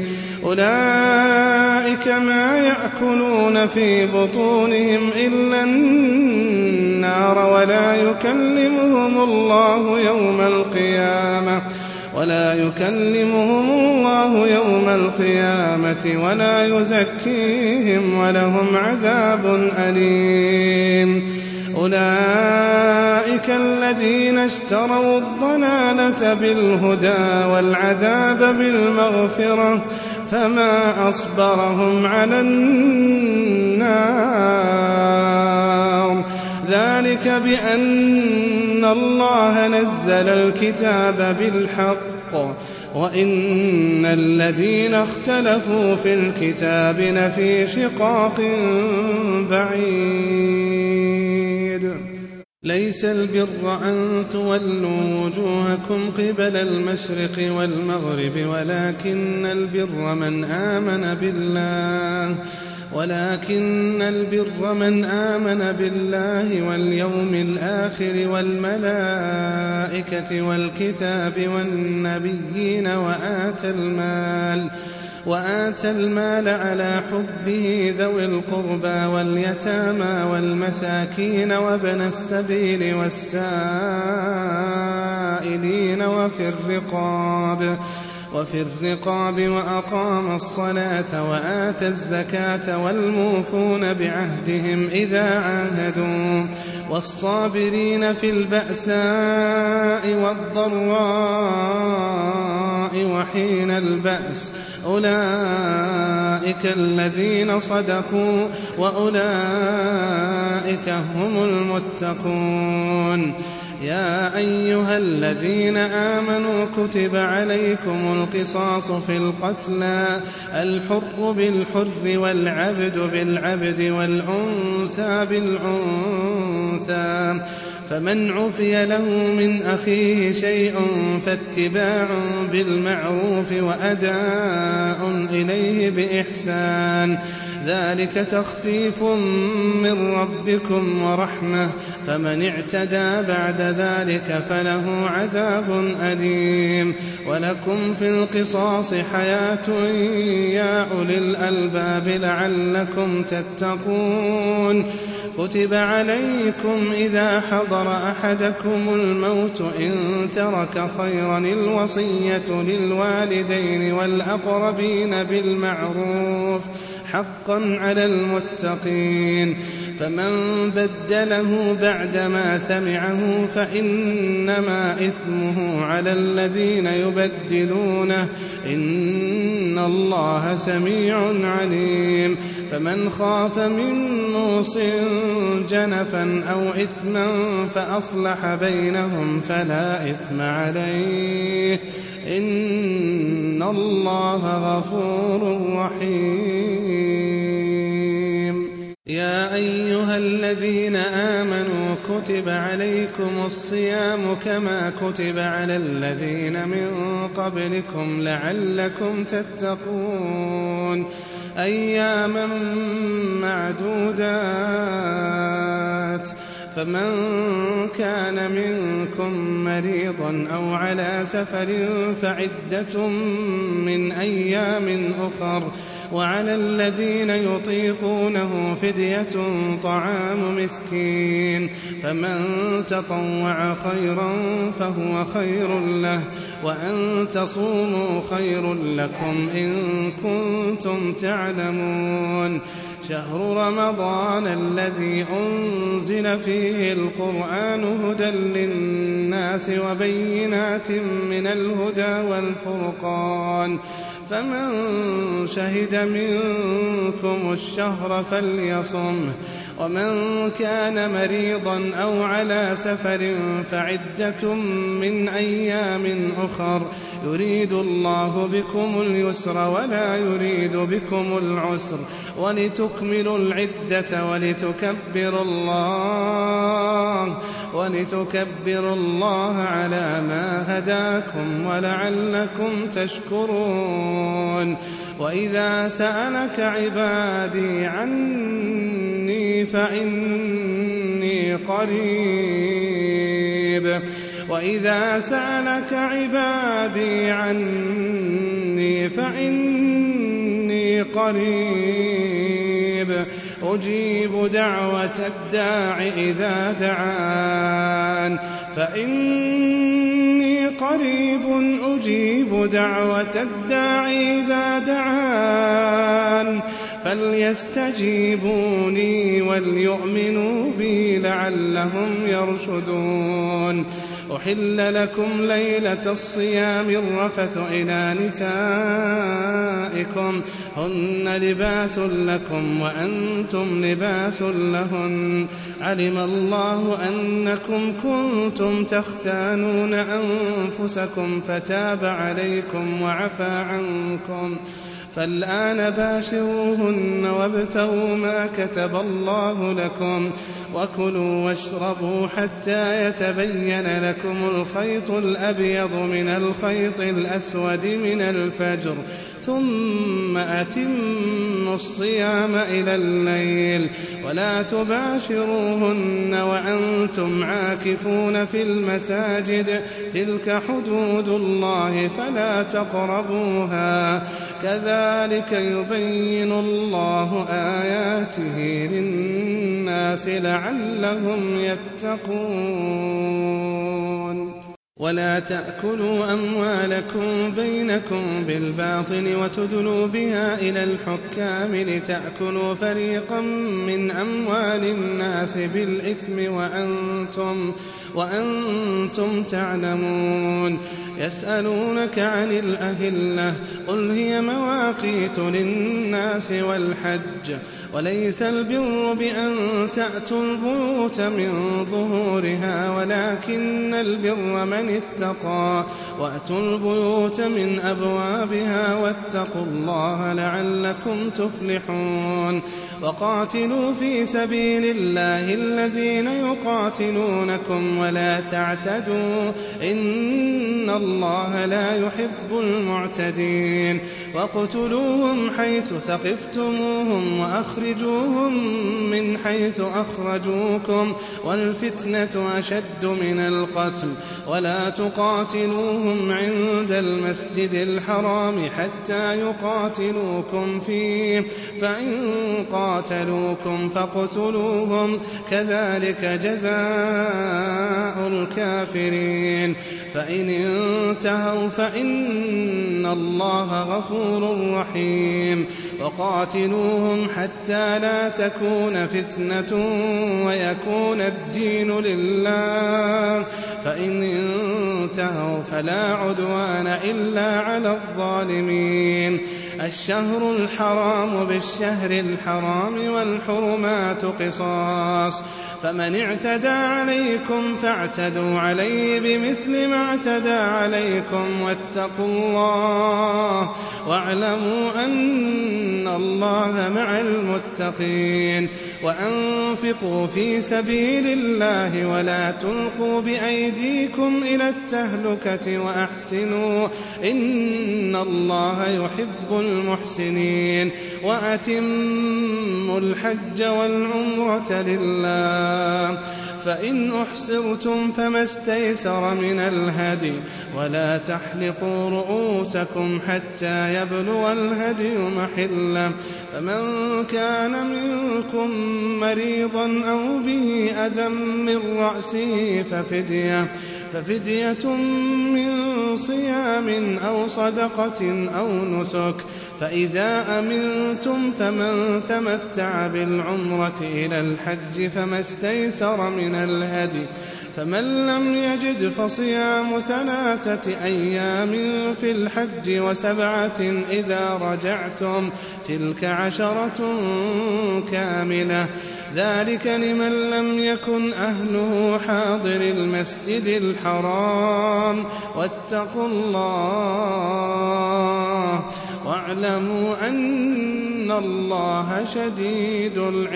أولئك ما يأكلون في بطونهم إلا النار ولا يكلمهم الله يوم القيامة ولا يزكيهم ولهم عذاب أليم. أولئك الذين اشتروا الضلالة بالهدى والعذاب بالمغفرة فما أصبرهم على النار. ذلك بأن الله نزل الكتاب بالحق وإن الذين اختلفوا في الكتاب لفي شقاق بعيد. ليس البر أن تولوا وجوهكم قبل المشرق والمغرب ولكن البر من آمن بالله واليوم الآخر والملائكة والكتاب والنبيين وآتى المال على حبه ذوي القربى واليتامى والمساكين وابن السبيل والسائلين وفي الرقاب وأقام الصلاة وآتى الزكاة والموفون بعهدهم إذا عاهدوا والصابرين في البأساء والضراء وحين البأس أولئك الذين صدقوا وأولئك هم المتقون. يا أيها الذين آمنوا كتب عليكم القصاص في القتلى الحر بالحر والعبد بالعبد والأنثى بالأنثى فمن عفي له من أخيه شيء فاتباع بالمعروف وأداء إليه بإحسان ذلك تخفيف من ربكم ورحمة فمن اعتدى بعد ذلك فله عذاب أليم. ولكم في القصاص حياة يا أولي الألباب لعلكم تتقون. كتب عليكم إذا حضر أحدكم الموت إن ترك خيرا الوصية للوالدين والأقربين بالمعروف حقا على المتقين. فمن بدله بعدما سمعه فإنما إثمه على الذين يبدلونه، إن الله سميع عليم. فمن خاف من موص جنفا أو إثما فأصلح بينهم فلا إثم عليه، إن الله غفور رحيم. يا أيها الذين آمنوا كتب عليكم الصيام كما كتب على الذين من قبلكم لعلكم تتقون، أياما معدودات. فمن كان منكم مريضا أو على سفر فعدة من أيام أخر، وعلى الذين يطيقونه فدية طعام مسكين، فمن تطوع خيرا فهو خير له، وأن تصوموا خير لكم إن كنتم تعلمون. شهر رمضان الذي أنزل فيه القرآن هدى للناس وبينات من الهدى والفرقان، فمن شهد منكم الشهر فليصمه، ومن كان مريضا أو على سفر فعدة من أيام أخر، يريد الله بكم اليسر ولا يريد بكم العسر، ولتكملوا العدة ولتكبروا الله على ما هداكم ولعلكم تشكرون. وإذا سألك عبادي عني فإني قريب، وإذا سألك عبادي عني فإني قريب، أجيب دعوة الداع إذا دعان، فإني قريب أجيب دعوة الداع إذا دعان، فليستجيبوا لي وليؤمنوا بي لعلهم يرشدون. أحل لكم ليلة الصيام الرفث إلى نسائكم، هن لباس لكم وأنتم لباس لهن، علم الله أنكم كنتم تختانون أنفسكم فتاب عليكم وعفى عنكم، فالآن باشروهن وابتغوا ما كتب الله لكم، وكلوا واشربوا حتى يتبين لكم الخيط الأبيض من الخيط الأسود من الفجر، ثم أتموا الصيام إلى الليل، ولا تباشروهن وأنتم عاكفون في المساجد، تلك حدود الله فلا تقربوها، كذلك يبين الله آياته للناس لعلهم يتقون. ولا تأكلوا أموالكم بينكم بالباطل وتدلوا بها إلى الحكام لتأكلوا فريقا من أموال الناس بالإثم وأنتم تعلمون. يسألونك عن الأهلة، قل هي مواقيت للناس والحج، وليس البر بأن تأتوا البيوت من ظهورها، ولكن البر من اتقى، وأتوا البيوت من أبوابها، واتقوا الله لعلكم تفلحون. وقاتلوا في سبيل الله الذين يقاتلونكم ولا تعتدوا، إن الله لا يحب المعتدين. واقتلوهم حيث ثقفتموهم وأخرجوهم من حيث أخرجوكم، والفتنة أشد من القتل، ولا ولا تقاتلوهم عند المسجد الحرام حتى يقاتلوكم فيه فإن قاتلوكم فاقتلوهم كذلك جزاء الكافرين فإن انتهوا فإن الله غفور رحيم وقاتلوهم حتى لا تكون فتنة ويكون الدين لله فإن انتهوا فلا عدوان إلا على الظالمين الشهر الحرام بالشهر الحرام والحرمات قصاص فمن اعتدى عليكم فاعتدوا عليه بمثل ما اعتدى عليكم واتقوا الله واعلموا أن الله مع المتقين وأنفقوا في سبيل الله ولا تلقوا بأيديكم إلى التهلكة وأحسنوا إن الله يحب المحسنين وأتموا الحج والعمرة لله فإن أحصرتم فما استيسر من الهدي ولا تحلقوا رؤوسكم حتى يبلغ الهدي محله فمن كان منكم مريضا أو به أذى من رأسه ففدية من صيام أو صدقة أو نسك فإذا أمنتم فمن تمتع بالعمرة إلى الحج فما استيسر من الهدي فمن لم يجد فصيام 3 أيام في الحج و7 إذا رجعتم تلك 10 كاملة ذلك لمن لم يكن أهله حاضر المسجد الحرام واتقوا الله واعلموا أن الله شديد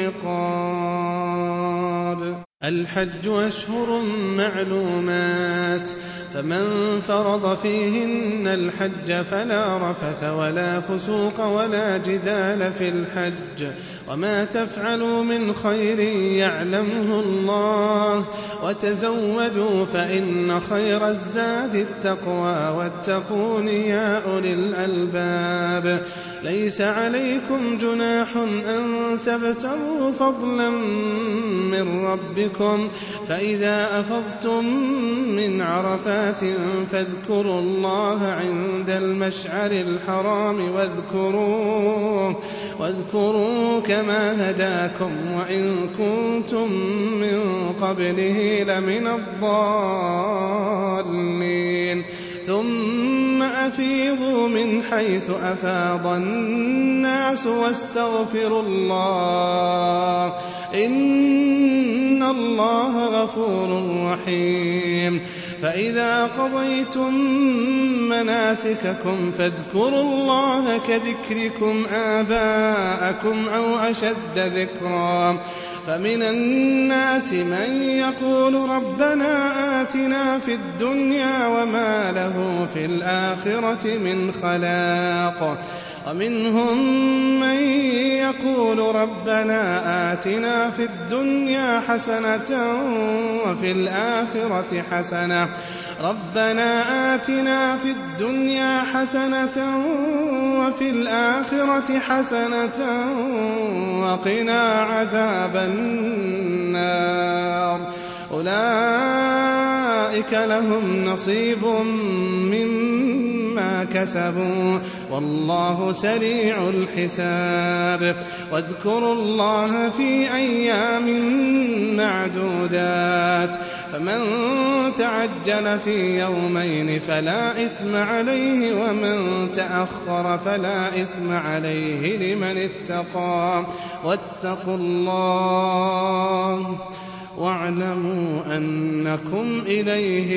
العقاب الحج أشهر معلومات فمن فرض فيهن الحج فلا رفث ولا فسوق ولا جدال في الحج وما تفعلوا من خير يعلمه الله وتزودوا فإن خير الزاد التقوى واتقون يا أولي الألباب ليس عليكم جناح أن تبتغوا فضلا من ربكم فإذا أفضتم من عرفات فاذكروا الله عند المشعر الحرام واذكروا كما هداكم وإن كنتم من قبله لمن الضالين ثم أفيضوا من حيث أفاض الناس واستغفروا الله إن الله غفور رحيم فإذا قضيتم مناسككم فاذكروا الله كذكركم آباءكم أو أشد ذكرا فمن الناس من يقول ربنا آتنا في الدنيا وما له في الآخرة من خلاق ومنهم من يقول ربنا آتنا في الدنيا حسنة وفي الآخرة حسنة ربنا آتنا في الدنيا حسنة وفي الآخرة حسنة وقنا عذاب النار أولئك لهم نصيب مما كسبوا والله سريع الحساب واذكروا الله في أيام معدودات فمن تعجل في يومين فلا إثم عليه ومن تأخر فلا إثم عليه لمن اتقى واتقوا الله واعلموا أنكم إليه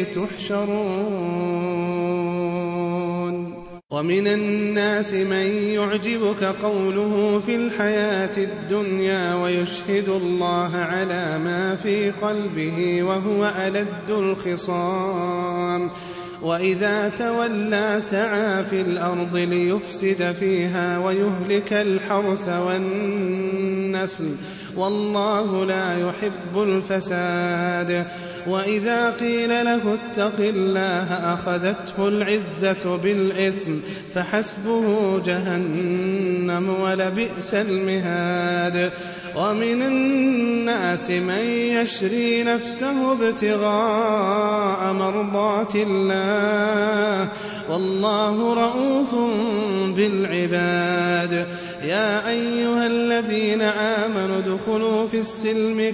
تحشرون ومن الناس من يعجبك قوله في الحياة الدنيا ويشهد الله على ما في قلبه وهو ألد الخصام وإذا تولى سعى في الأرض ليفسد فيها ويهلك الحرث والنسل النسل والله لا يحب الفساد. وإذا قيل له اتق الله أخذته العزة بالإثم فحسبه جهنم ولبئس المهاد. ومن الناس من يشري نفسه ابتغاء مرضات الله والله رؤوف بالعباد. يا أيها الذين آمنوا ادخلوا في السلم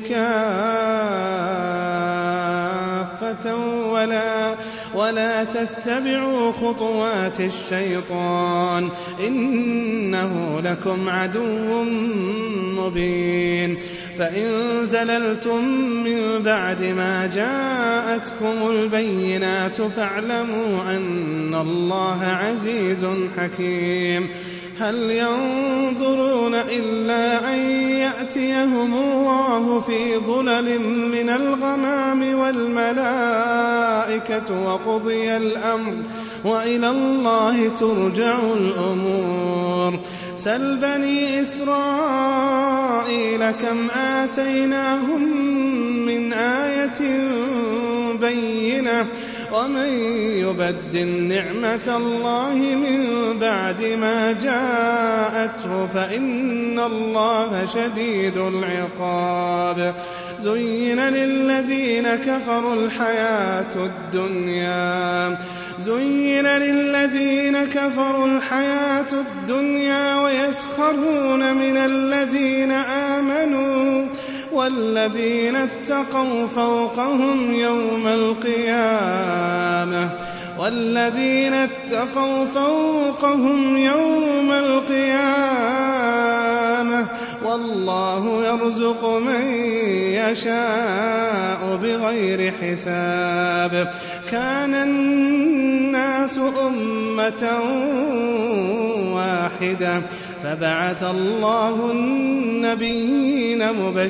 كافة ولا تتبعوا خطوات الشيطان إنه لكم عدو مبين. فإن زللتم من بعد ما جاءتكم البينات فاعلموا أن الله عزيز حكيم. هل ينظرون إلا أن يأتيهم الله في ظلل من الغمام والملائكة وقضي الأمر وإلى الله ترجع الأمور. سل بني إسرائيل كم آتيناهم من آية بينة ومن يبدل نعمة الله من بعد ما جاءته فإن الله شديد العقاب. زين للذين كفروا الحياة الدنيا ويسخرون من الذين آمنوا والذين اتقوا فوقهم يوم القيامة والله يرزق من يشاء بغير حساب. كان الناس أمة واحدة فبعث الله النبيين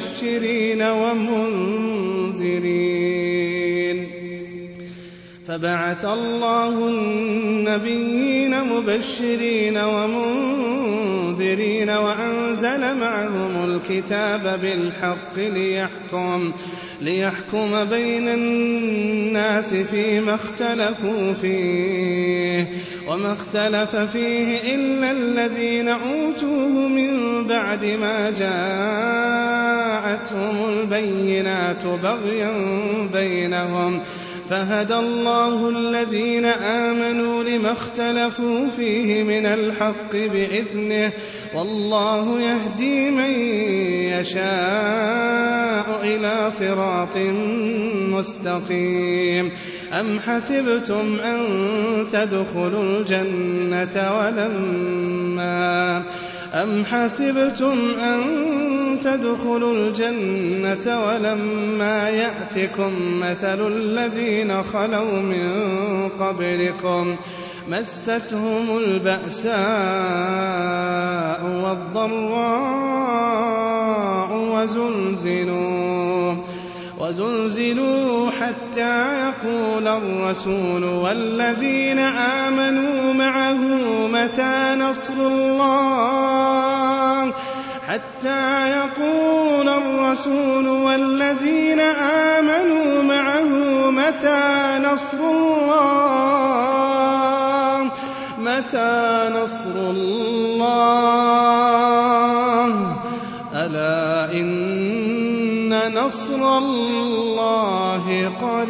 مبشرين ومنذرين وأنزل معهم الكتاب بالحق ليحكم بين الناس فيما اختلفوا فيه وما اختلف فيه إلا الذين أوتوه من بعد ما جاءتهم البينات بغيا بينهم فهدى الله الذين آمنوا لما اختلفوا فيه من الحق بإذنه والله يهدي من يشاء إلى صراط مستقيم. أم حسبتم أن تدخلوا الجنة ولما يأتكم مثل الذين خلوا من قبلكم مستهم البأساء والضراء وزلزلوا حتى يقول الرسول والذين آمنوا معه متى نصر الله ألا إن نصر الله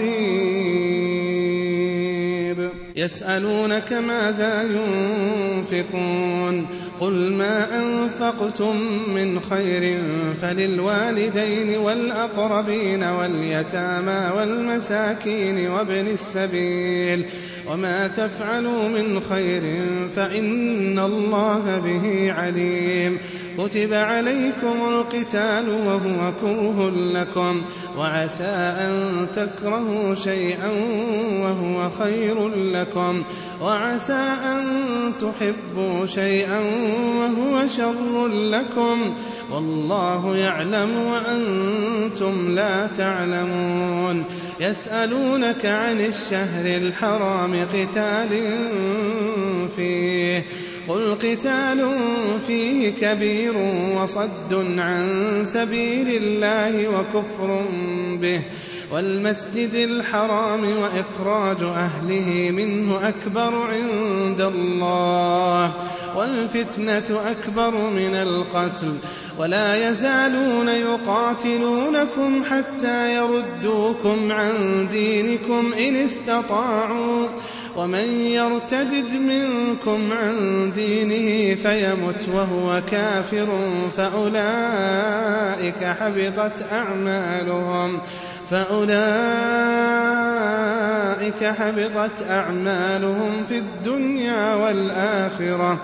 قريب. يسألونك ماذا ينفقون قل ما أنفقتم من خير فللوالدين والأقربين واليتامى والمساكين وابن السبيل وما تفعلوا من خير فإن الله به عليم. كتب عليكم القتال وهو كره لكم وعسى أن تكرهوا شيئا وهو خير لكم وعسى أن تحبوا شيئا وهو شر لكم والله يعلم وأنتم لا تعلمون. يسألونك عن الشهر الحرام قتال فيه قل قتال فيه كبير وصد عن سبيل الله وكفر به والمسجد الحرام وإخراج أهله منه أكبر عند الله والفتنة أكبر من القتل ولا يزالون يقاتلونكم حتى يردوكم عن دينكم إن استطاعوا ومن يرتد منكم عن دينه فيمت وهو كافر فأولئك حبطت أعمالهم في الدنيا والآخرة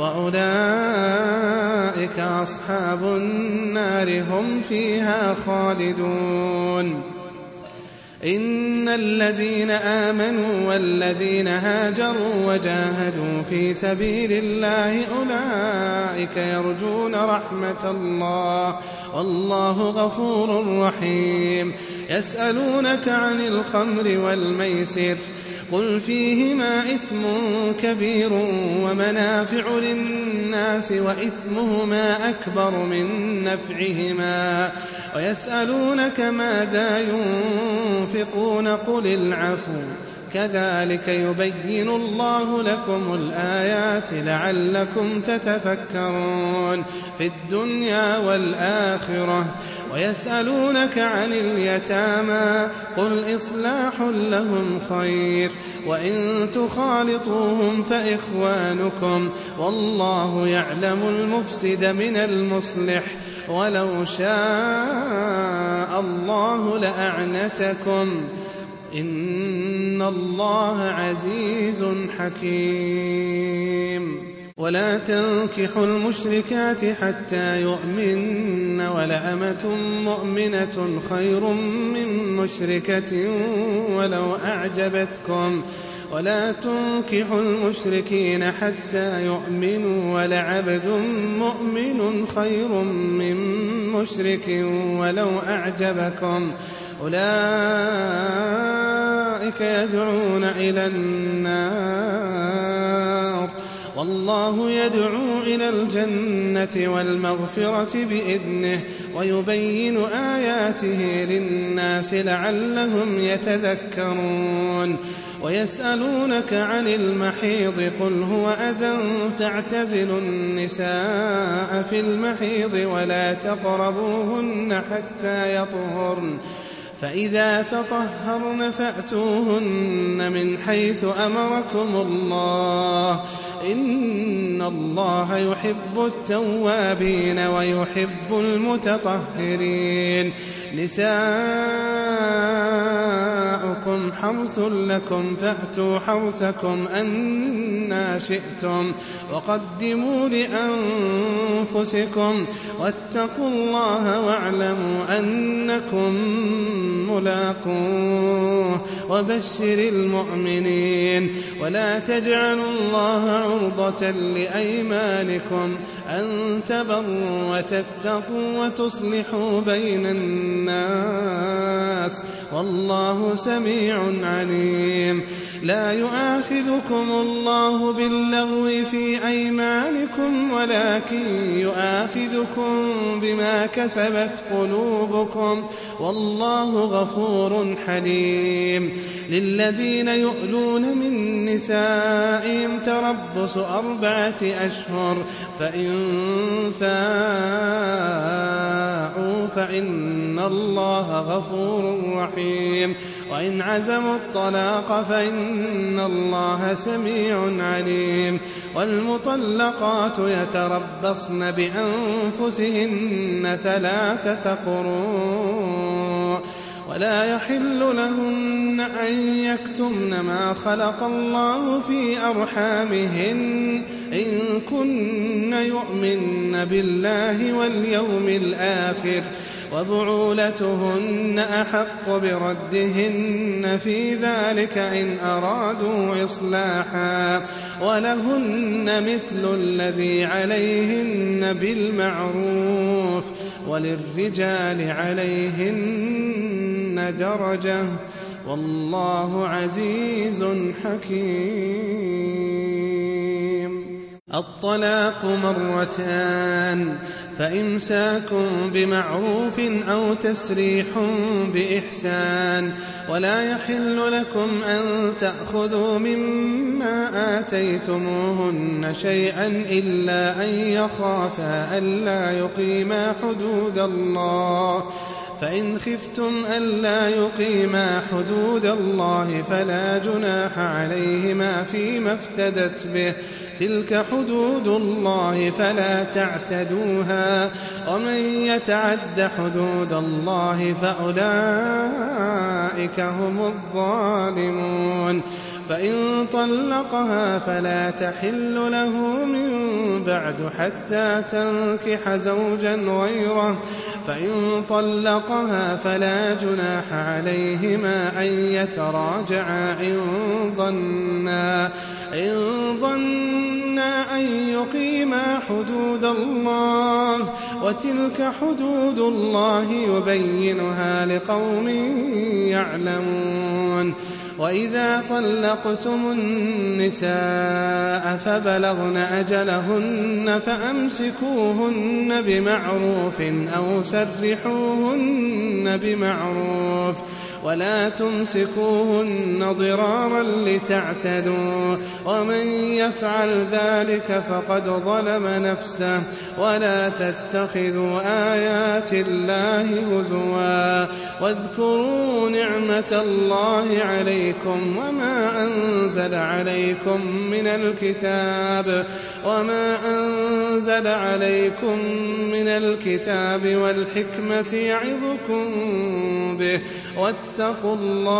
وأولئك أصحاب النار هم فيها خالدون إن الذين آمنوا والذين هاجروا وجاهدوا في سبيل الله أولئك يرجون رحمة الله والله غفور رحيم يسألونك عن الخمر والميسر قل فيهما إثم كبير ومنافع للناس وإثمهما أكبر من نفعهما ويسألونك ماذا ينفقون قل العفو كذلك يبين الله لكم الآيات لعلكم تتفكرون في الدنيا والآخرة ويسألونك عن اليتامى قل إصلاح لهم خير وإن تخالطوهم فإخوانكم والله يعلم المفسد من المصلح ولو شاء الله لأعنتكم إن الله عزيز حكيم ولا تنكحوا المشركات حتى يؤمن ولأمة مؤمنة خير من مشركة ولو أعجبتكم ولا تنكحوا المشركين حتى يؤمنوا ولعبد مؤمن خير من مشرك ولو أعجبكم أولئك يدعون إلى النار والله يدعو إلى الجنة والمغفرة بإذنه ويبين آياته للناس لعلهم يتذكرون ويسألونك عن المحيض قل هو أذى فاعتزلوا النساء في المحيض ولا تقربوهن حتى يطهرن فإذا تطهرن فأتوهن من حيث أمركم الله إن الله يحب التوابين ويحب المتطهرين نساؤكم حرث لكم فأتوا حرثكم أنى شئتم وقدموا لأنفسكم واتقوا الله واعلموا أنكم ملاقوه وبشر المؤمنين ولا تجعلوا الله عرضة لأيمانكم أن تبروا وتتقوا وتصلحوا بين الناس والله سميع عليم لا يؤاخذكم الله باللغو في أيمانكم ولكن يؤاخذكم بما كسبت قلوبكم والله غفور حليم للذين يؤلون من نسائهم تربص 4 أشهر فإن فاءوا فإن الله غفور رحيم وإن عزموا الطلاق فإن الله سميع عليم والمطلقات يتربصن بأنفسهن 3 قروء ولا يحل لهن أن يكتمن ما خلق الله في أرحامهن إن كن يؤمن بالله واليوم الآخر وبعولتهن أحق بردهن في ذلك إن أرادوا إصلاحا ولهن مثل الذي عليهن بالمعروف وللرجال عليهن درجة والله عزيز حكيم الطلاق مرتان، فإمساك بمعروف أو تسريح بإحسان. ولا يحل لكم أن تأخذوا مما آتيتموهن شيئا إلا أن يخافا ألا يقيما حدود الله، فإن خفتم ألا يقيما حدود الله فلا جناح عليهما فيما افتدت به، تلك حدود الله فلا تعتدوها، ومن يتعد حدود الله فأولئك هم الظالمون. فإن طلقها فلا تحل له من بعد حتى تنكح زوجا غيره، فإن طلقها فلا جناح عليهما أن يتراجعا إن ظنا أن يقيما حدود الله، وتلك حدود الله يبينها لقوم يعلمون. وإذا طلقتم النساء فبلغن أجلهن فأمسكوهن بمعروف أو سرحوهن بمعروف، ولا تمسكوهن ضرارا لتعتدوا، ومن يفعل ذلك فقد ظلم نفسه. ولا تتخذوا آيات الله هزوا، واذكروا نعمة الله عليكم وما أنزل عليكم من الكتاب والحكمة يعظكم به، واتقوا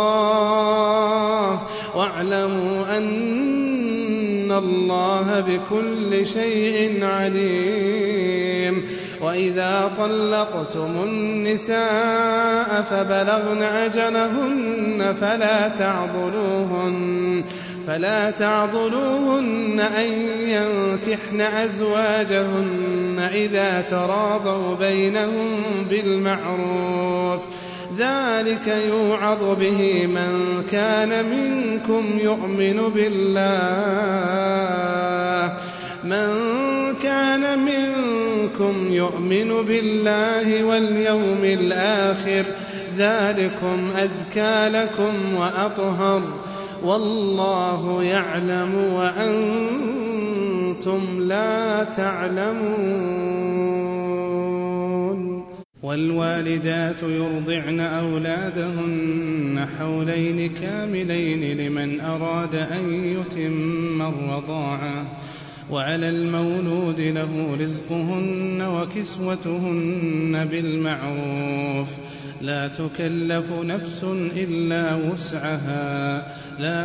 الله واعلموا أن الله بكل شيء عليم. وإذا طلقتم النساء فبلغن أجلهن فلا تعضلوهن أن ينكحن أزواجهن إذا تراضوا بينهم بالمعروف، ذلك يوعظ به من كان منكم يؤمن بالله واليوم الآخر، ذلكم أزكى لكم وأطهر، والله يعلم وأنتم لا تعلمون. والوالدات يرضعن أولادهن حولين كاملين لمن أراد أن يتم الرضاعة، وعلى المولود له رزقهن وكسوتهن بالمعروف، لا تكلف نفس إلا وسعها، لا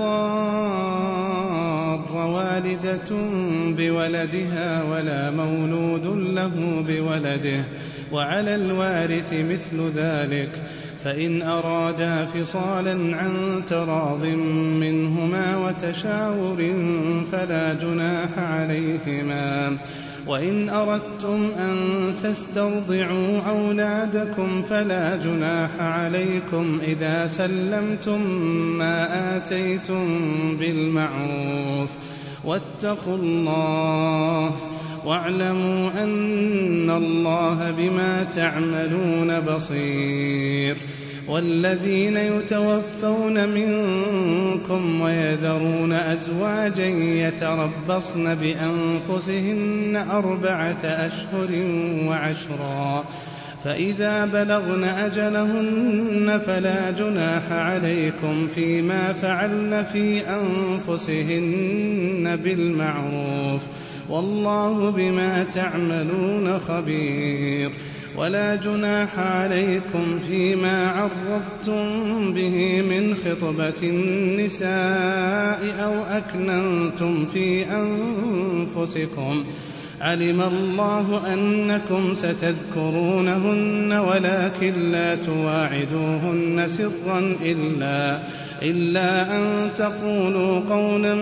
تضار والدة بولدها ولا مولود له بولده، وعلى الوارث مثل ذلك، فإن أرادا فصالا عن تراض منهما وتشاور فلا جناح عليهما. وإن أردتم أن تسترضعوا أولادكم فلا جناح عليكم إذا سلمتم ما آتيتم بالمعروف، واتقوا الله واعلموا أن الله بما تعملون بصير. والذين يتوفون منكم ويذرون أزواجا يتربصن بأنفسهن 4 أشهر وعشرا، فإذا بلغن أجلهن فلا جناح عليكم فيما فعلن في أنفسهن بالمعروف، والله بما تعملون خبير. ولا جناح عليكم فيما عرضتم به من خطبة النساء أو أكننتم في أنفسكم علم الله أنكم ستذكرونهن ولكن لا تواعدوهن سرا إلا أن تقولوا قولا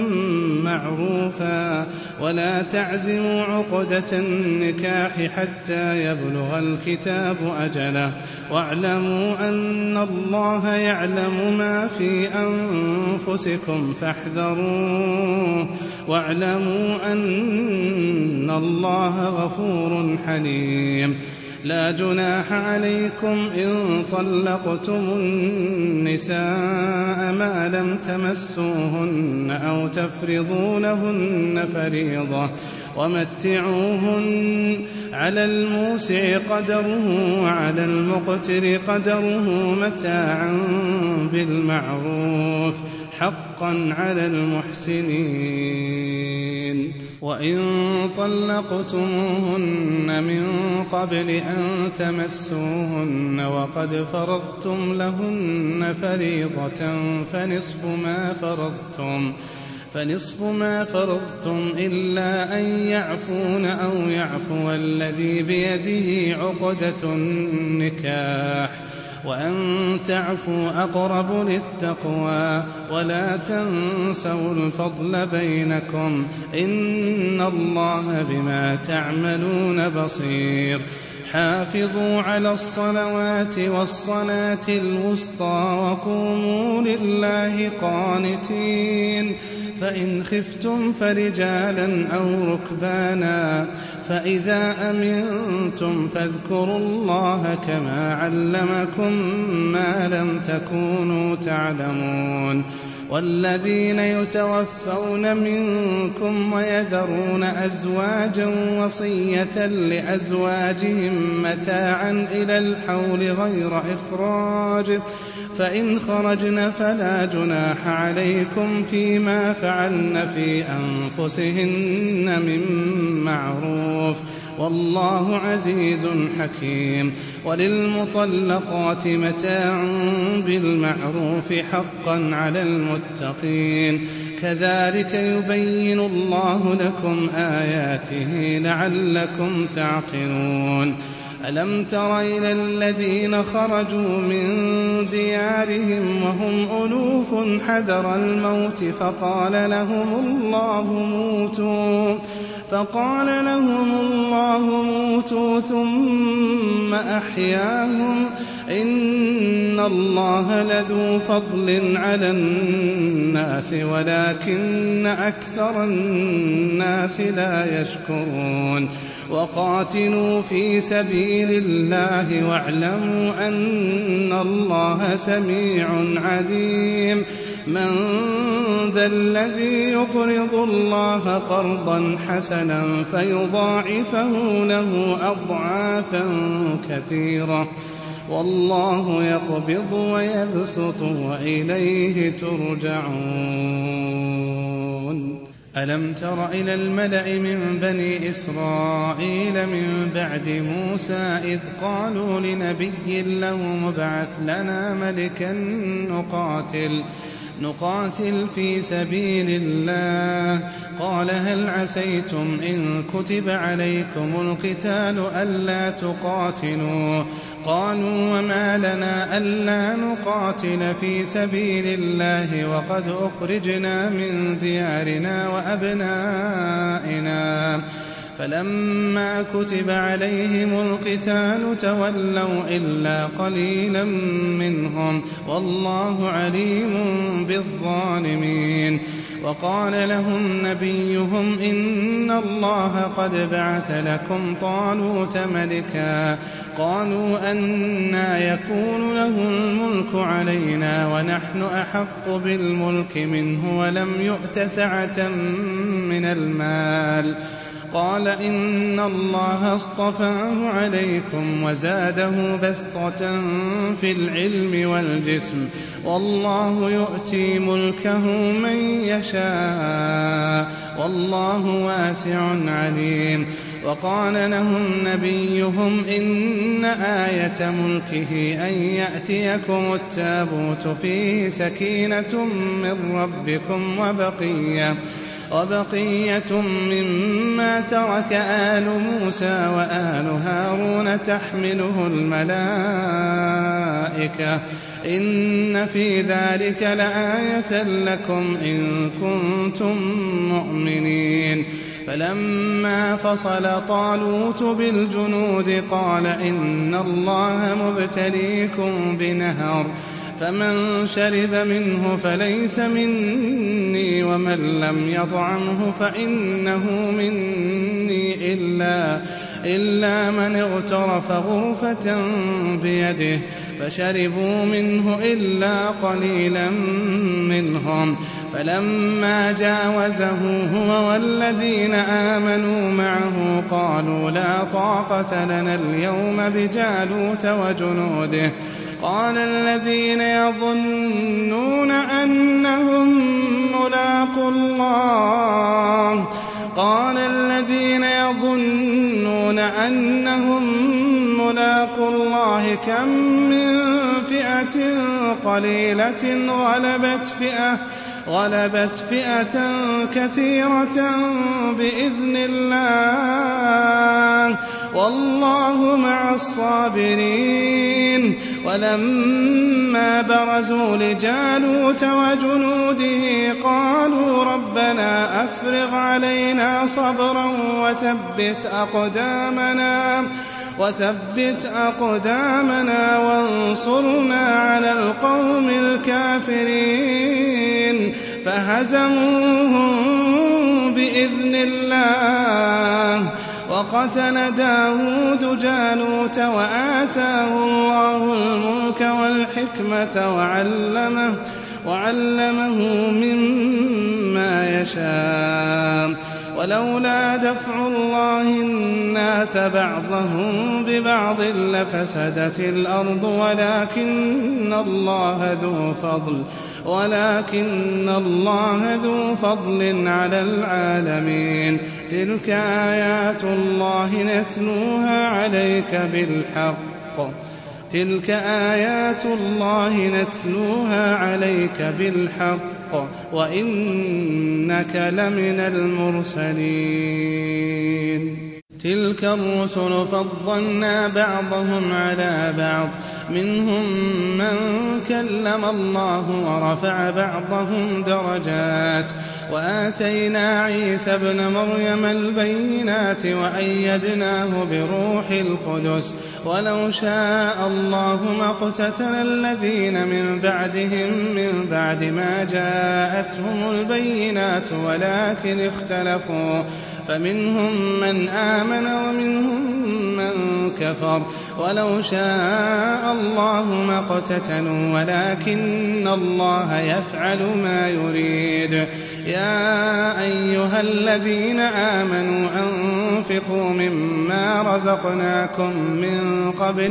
معروفا ولا تعزموا عقدة النكاح حتى يبلغ الكتاب أجله واعلموا أن الله يعلم ما في أنفسكم فاحذروه واعلموا أن الله غفور حليم. لا جناح عليكم إن طلقتم النساء ما لم تمسوهن أو تفرضوا لهن فريضة ومتعوهن على الموسع قدره وعلى المقتر قدره متاعا بالمعروف حقا على المحسنين. وإن طلقتموهن من قبل أن تمسوهن وقد فرضتم لهن فريضة فنصف ما فرضتم إلا أن يعفون أو يعفو الذي بيده عقدة النكاح وأن تعفوا أقرب للتقوى ولا تنسوا الفضل بينكم إن الله بما تعملون بصير. حافظوا على الصلوات والصلاة الوسطى وقوموا لله قانتين. فإن خفتم فرجالا أو ركبانا فإذا أمنتم فاذكروا الله كما علمكم ما لم تكونوا تعلمون. والذين يتوفون منكم ويذرون أزواجا وصية لأزواجهم متاعا إلى الحول غير إخراج فإن خرجن فلا جناح عليكم فيما فعلن في أنفسهن من معروف والله عزيز حكيم. وللمطلقات متاع بالمعروف حقا على المتقين كذلك يبين الله لكم آياته لعلكم تعقلون. ألم تر إلى الذين خرجوا من ديارهم وهم ألوف حذر الموت فقال لهم الله موتوا ثم أحياهم إن الله لذو فضل على الناس ولكن أكثر الناس لا يشكرون. وقاتلوا في سبيل الله واعلموا أن الله سميع عليم. من ذا الذي يقرض الله قرضا حسنا فيضاعفه له أضعافا كثيرة والله يقبض ويبسط وإليه ترجعون. ألم تر إلى الملأ من بني إسرائيل من بعد موسى إذ قالوا لنبي له ابعث لنا ملكا نقاتل في سبيل الله قال هل عسيتم إن كتب عليكم القتال ألا تقاتلوا قالوا وما لنا ألا نقاتل في سبيل الله وقد أخرجنا من ديارنا وأبنائنا فلما كتب عليهم القتال تولوا إلا قليلا منهم والله عليم بالظالمين. وقال لهم نبيهم إن الله قد بعث لكم طالوت ملكا قالوا أنى يكون له الملك علينا ونحن أحق بالملك منه ولم يؤت سعة من المال قال إن الله اصطفاه عليكم وزاده بسطة في العلم والجسم والله يؤتي ملكه من يشاء والله واسع عليم. وقال لهم نبيهم إن آية ملكه أن يأتيكم التابوت فيه سكينة من ربكم وبقية مما ترك آل موسى وآل هارون تحمله الملائكة إن في ذلك لآية لكم إن كنتم مؤمنين فلما فصل طالوت بالجنود قال إن الله مبتليكم بنهر فمن شرب منه فليس مني ومن لم يطعمه فإنه مني إلا من اغترف غرفة بيده فشربوا منه إلا قليلا منهم فلما جاوزه هو والذين آمنوا معه قالوا لا طاقة لنا اليوم بجالوت وجنوده قال الذين يظنون أنهم ملاقو الله كم من فئة قليلة غلبت فئة كثيرة بإذن الله والله مع الصابرين ولما برزوا لجالوت وجنوده قالوا ربنا أفرغ علينا صبرا وثبت أقدامنا وانصرنا على القوم الكافرين فهزموهم بإذن الله وقتل داود جالوت وآتاه الله الملك والحكمة وعلمه مما يشاء ولولا دفع الله الناس بعضهم ببعض لفسدت الأرض ولكن الله ذو فضل على العالمين تلك آيات الله نتلوها عليك بالحق وإنك لمن المرسلين تلك الرسل فضلنا بعضهم على بعض منهم من كلم الله ورفع بعضهم درجات وآتينا عيسى ابن مريم البينات وأيدناه بروح القدس ولو شاء الله ما اقتتل الذين من بعدهم من بعد ما جاءتهم البينات ولكن اختلفوا فمنهم من آمن ومنهم من كفر ولو شاء الله ما اقتتلوا ولكن الله يفعل ما يريد يا أيها الذين آمنوا أنفقوا مما رزقناكم من قبل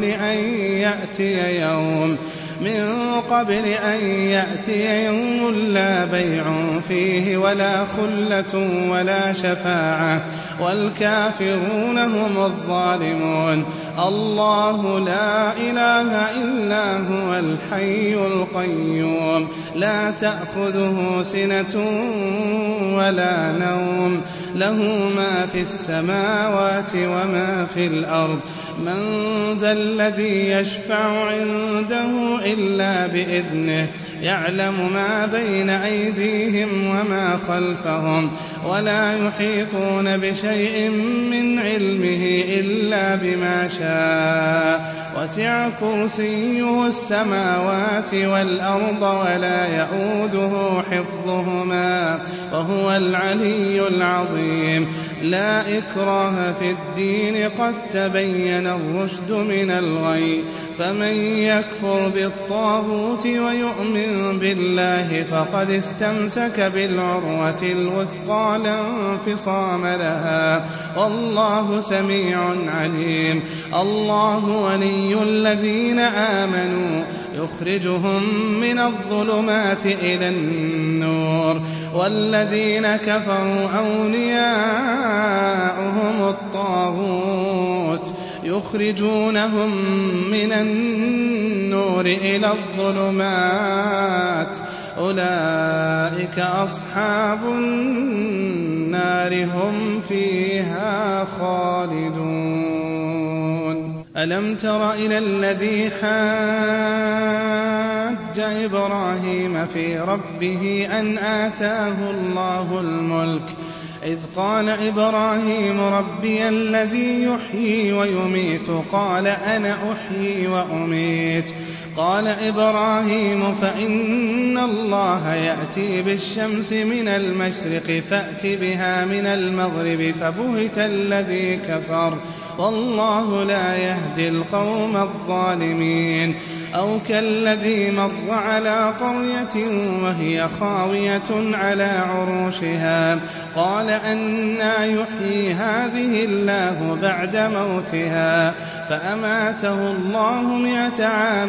أن يأتي يوم لا بيع فيه ولا خلة ولا شفاعة والكافرون هم الظالمون الله لا إله إلا هو الحي القيوم لا تأخذه سنة ولا نوم له ما في السماوات وما في الأرض من ذا الذي يشفع عنده إلا بإذنه يعلم ما بين أيديهم وما خلفهم ولا يحيطون بشيء من علمه إلا بما شاء وسع كرسيه السماوات والأرض ولا يؤوده حفظهما وهو العلي العظيم لا إكراه في الدين قد تبين الرشد من الغي فمن يكفر بالطاغوت ويؤمن بالله فقد استمسك بالعروة الوثقى لا انفصام لها والله سميع عليم الله ولي الذين آمنوا يخرجهم من الظلمات إلى النور والذين كفروا أولياؤهم الطاغوت يخرجونهم من النور إلى الظلمات أولئك أصحاب النار هم فيها خالدون. ألم تر إلى الذي حاج إبراهيم في ربه أن آتاه الله الملك إذ قال إبراهيم ربي الذي يحيي ويميت قال أنا أحيي وأميت قال إبراهيم فإن الله يأتي بالشمس من المشرق فأت بها من المغرب فبهت الذي كفر والله لا يهدي القوم الظالمين. أو كالذي مر على قرية وهي خاوية على عروشها قال أنى يحيي هذه الله بعد موتها فأماته الله 100 عام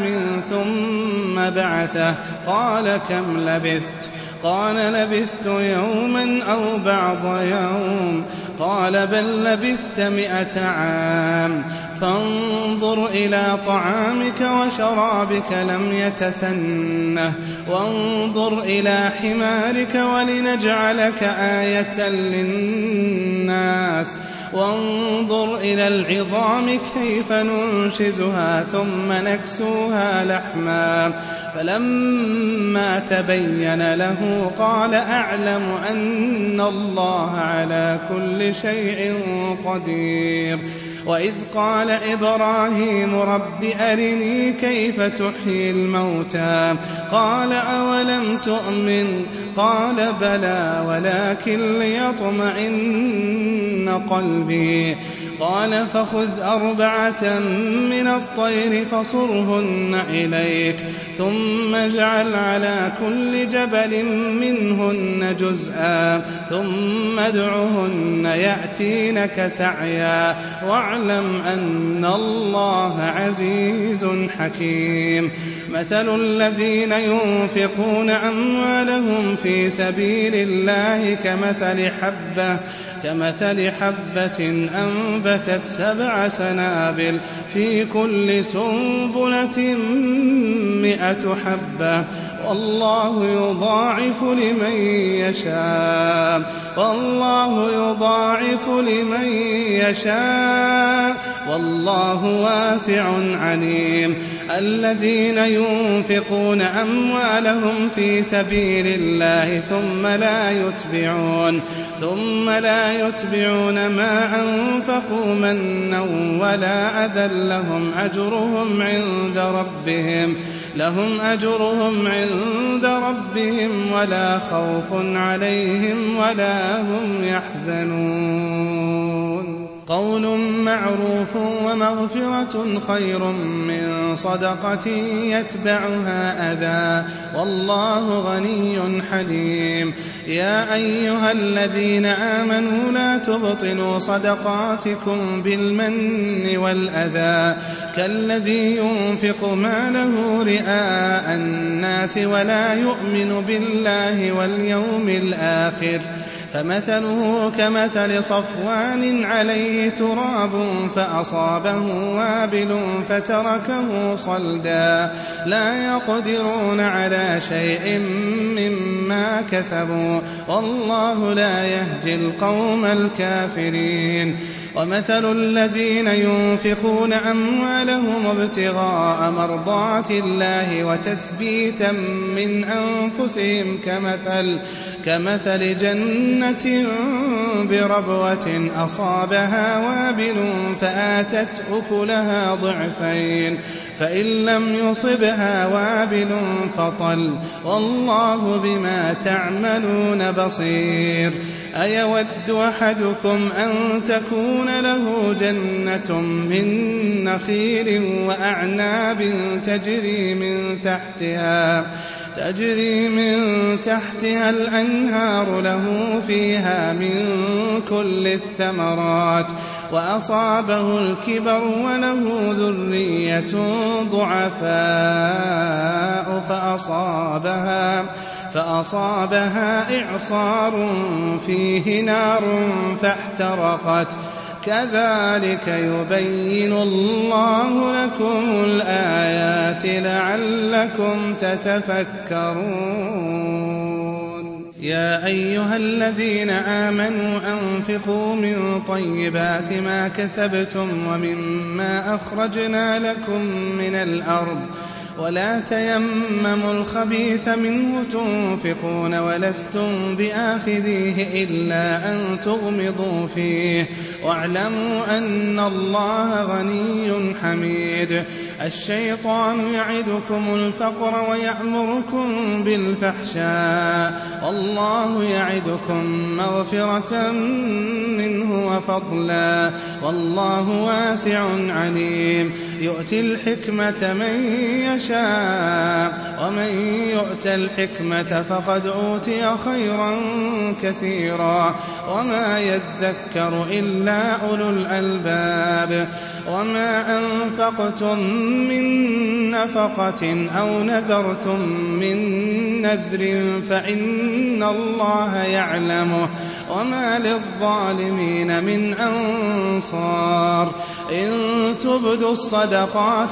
ثم بعثه قال كم لبثت قال لبثت يوما أو بعض يوم قال بل لبثت 100 عام فانظر إلى طعامك وشرابك لم يتسنه وانظر إلى حمارك ولنجعلك آية للناس وانظر إلى العظام كيف ننشزها ثم نكسوها لحما فلما تبين له قال أعلم أن الله على كل شيء قدير. وإذ قال إبراهيم رب أرني كيف تحيي الموتى قال أولم تؤمن قال بلى ولكن ليطمئن قلبي قال فخذ 4 من الطير فصرهن إليك ثم اجعل على كل جبل منهن جزءا ثم ادعهن يأتينك سعيا واعلم أن الله عزيز حكيم. مثل الذين ينفقون أموالهم في سبيل الله كمثل حبة أنبتت 7 سنابل في كل سنبلة 100 حبة والله يضاعف لمن يشاء والله واسع عليم. الذين ينفقون أموالهم في سبيل الله ثم لا يتبعون ما أنفقوا منا ولا أذى لهم أجرهم عند ربهم ولا خوف عليهم ولا هم يحزنون. قول معروف ومغفرة خير من صدقة يتبعها أذى والله غني حليم. يا أيها الذين آمنوا لا تبطلوا صدقاتكم بالمن والأذى كالذي ينفق ماله رئاء الناس ولا يؤمن بالله واليوم الآخر فمثله كمثل صفوان عليه تراب فأصابه وابل فتركه صلدا لا يقدرون على شيء مما كسبوا والله لا يهدي القوم الكافرين. ومثل الذين ينفقون أموالهم ابتغاء مرضات الله وتثبيتا من أنفسهم كمثل جنة بربوة أصابها وابل فآتت أكلها ضعفين فإن لم يصبها وابل فطل والله بما تعملون بصير. أيود أحدكم أن تكون له جنة من نخيل وأعناب تجري من تحتها الأنهار له فيها من كل الثمرات وأصابه الكبر وله ذرية ضعفاء فأصابها إعصار فيه نار فاحترقت كذلك يبين الله لكم الآيات لعلكم تتفكرون. يا أيها الذين آمنوا أنفقوا من طيبات ما كسبتم ومما أخرجنا لكم من الأرض ولا تيمموا الخبيث منه تنفقون ولستم بآخذيه إلا أن تغمضوا فيه واعلموا أن الله غني حميد. الشيطان يعدكم الفقر ويأمركم بالفحشاء والله يعدكم مغفرة منه وفضلا والله واسع عليم. يؤتي الحكمة من يشاء ومن يؤت الحكمة فقد أوتي خيرا كثيرا وما يذكر إلا أولو الألباب. وما أنفقتم من نفقة أو نذرتم من نذر فإن الله يعلمه وما للظالمين من أنصار. إن تبدوا الصدقات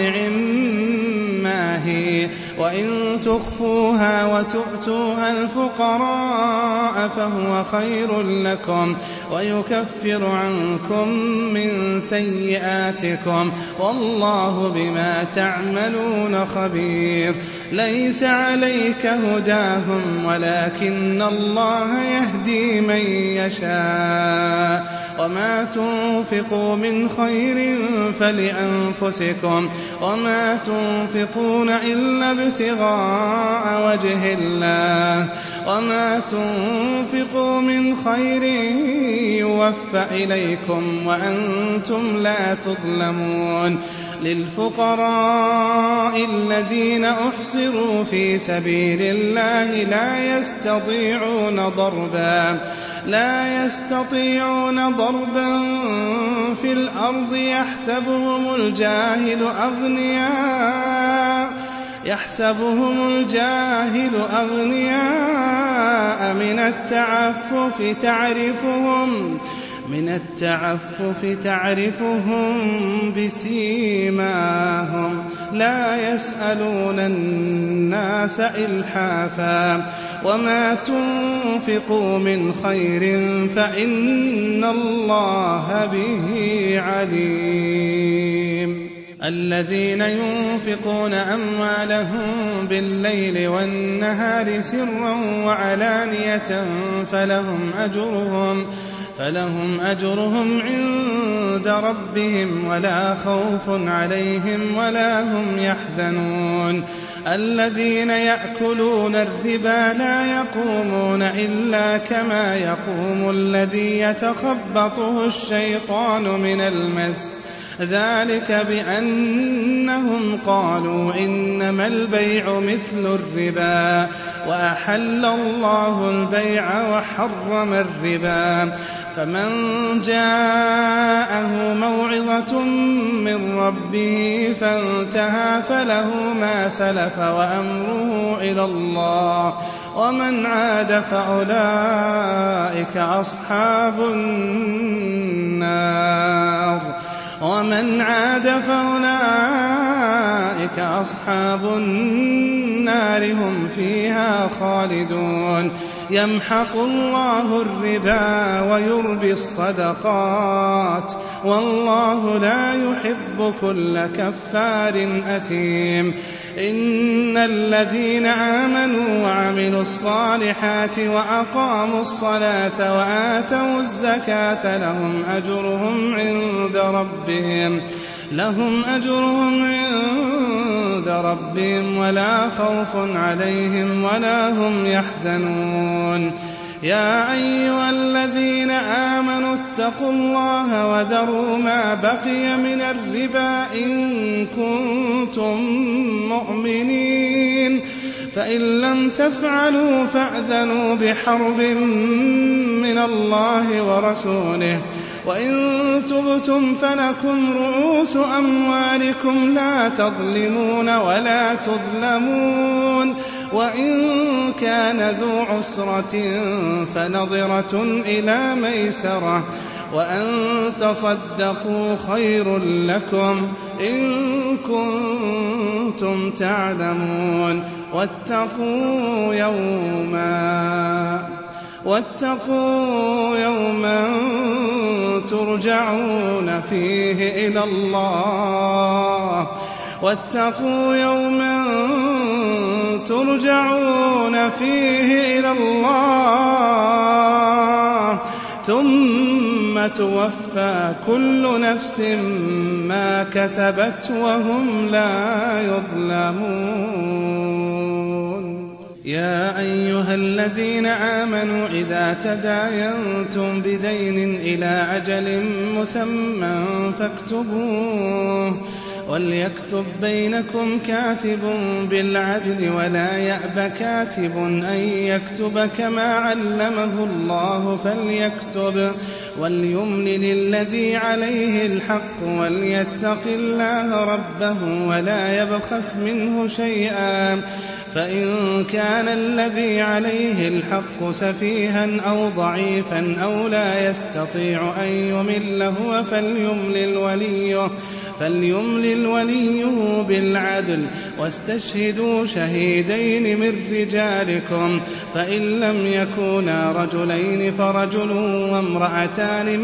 فنعما هي وإن تخفوها وتؤتوها الفقراء فهو خير لكم ويكفر عنكم من سيئاتكم والله بما تعملون خبير. ليس عليك هداهم ولكن الله يهدي من يشاء وما تنفقوا من خير فلأنفسكم وما تنفقون إلا ابتغاء وجه الله وما تنفقوا من خير يوفى إليكم وأنتم لا تظلمون. للفقراء الذين أحصروا في سبيل الله لا يستطيعون ضربا في الأرض يحسبهم الجاهل أغنياء من التعفف تعرفهم بسيماهم لا يسألون الناس إلحافا. وما تنفقوا من خير فإن الله به عليم. الذين ينفقون أموالهم بالليل والنهار سرا وعلانية فلهم أجرهم عند ربهم ولا خوف عليهم ولا هم يحزنون. الذين يأكلون الربا لا يقومون إلا كما يقوم الذي يتخبطه الشيطان من المس ذلك بأنهم قالوا إنما البيع مثل الربا وأحل الله البيع وحرم الربا. فمن جاءه موعظة من ربه فانتهى فله ما سلف وأمره إلى الله ومن عاد فأولئك أصحاب النار هم فيها خالدون. يمحق الله الربا ويربي الصدقات والله لا يحب كل كفار أثيم. إن الذين آمنوا وعملوا الصالحات وأقاموا الصلاة وآتوا الزكاة لهم أجرهم عند ربهم ولا خوف عليهم ولا هم يحزنون. يا أيها الذين آمنوا اتقوا الله وذروا ما بقي من الربا إن كنتم مؤمنين فإن لم تفعلوا فأذنوا بحرب من الله ورسوله وإن تبتم فلكم رؤوس أموالكم لا تظلمون ولا تظلمون. وإن كان ذو عسرة فنظرة إلى ميسرة وأن تصدقوا خير لكم إن كنتم تعلمون واتقوا يوما ترجعون فيه إلى الله ثم توفى كل نفس ما كسبت وهم لا يظلمون. يا أيها الذين آمنوا إذا تداينتم بدين إلى أجل مسمى فاكتبوه وليكتب بينكم كاتب بالعدل ولا يأب كاتب أن يكتب كما علمه الله فليكتب وليملل الذي عليه الحق وليتق الله ربه ولا يبخس منه شيئا فإن كان الذي عليه الحق سفيها أو ضعيفا أو لا يستطيع أن يمل هو فليملل وليه بالعدل واستشهدوا شهيدين من رجالكم فإن لم يكونا رجلين فرجل وامرأتان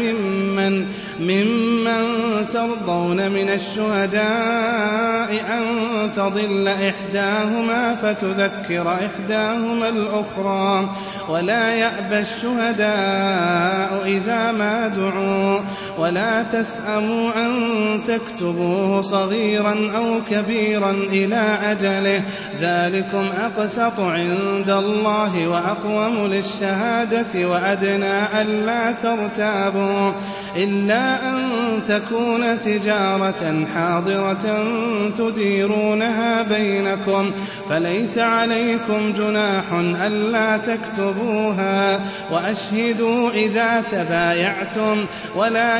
ممن ترضون من الشهداء أن تضل إحداهما فتذكر إحداهما الأخرى ولا يأبى الشهداء إذا ما دعوا ولا تسأموا أن تكتبوه صغيرا أو كبيرا إلى أجله ذلكم أقسط عند الله وأقوم للشهادة وأدنى ألا ترتابوا إلا أن تكون تجارة حاضرة تديرونها بينكم فليس عليكم جناح ألا تكتبوها وأشهدوا إذا تبايعتم ولا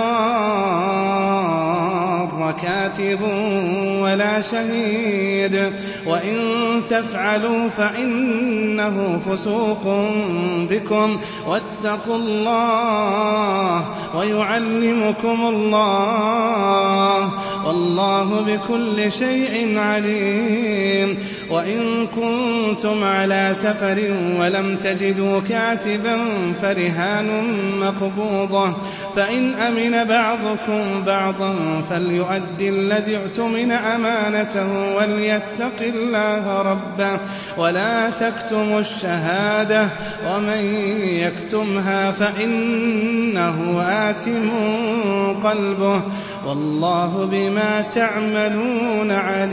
يضار كاتب ولا شهيد وإن تفعلوا فإنه فسوق بكم واتقوا الله ويعلمكم الله والله بكل شيء عليم. وإن كنتم على سفر ولم تجدوا كاتبا فرهان مقبوضة فإن أمن بعضكم بعضا فليؤدي الذي اؤتمن أمانته وليتق الله ربه ولا تكتموا الشهادة ومن يكتمها فإنه آثم قلبه والله بما تعملون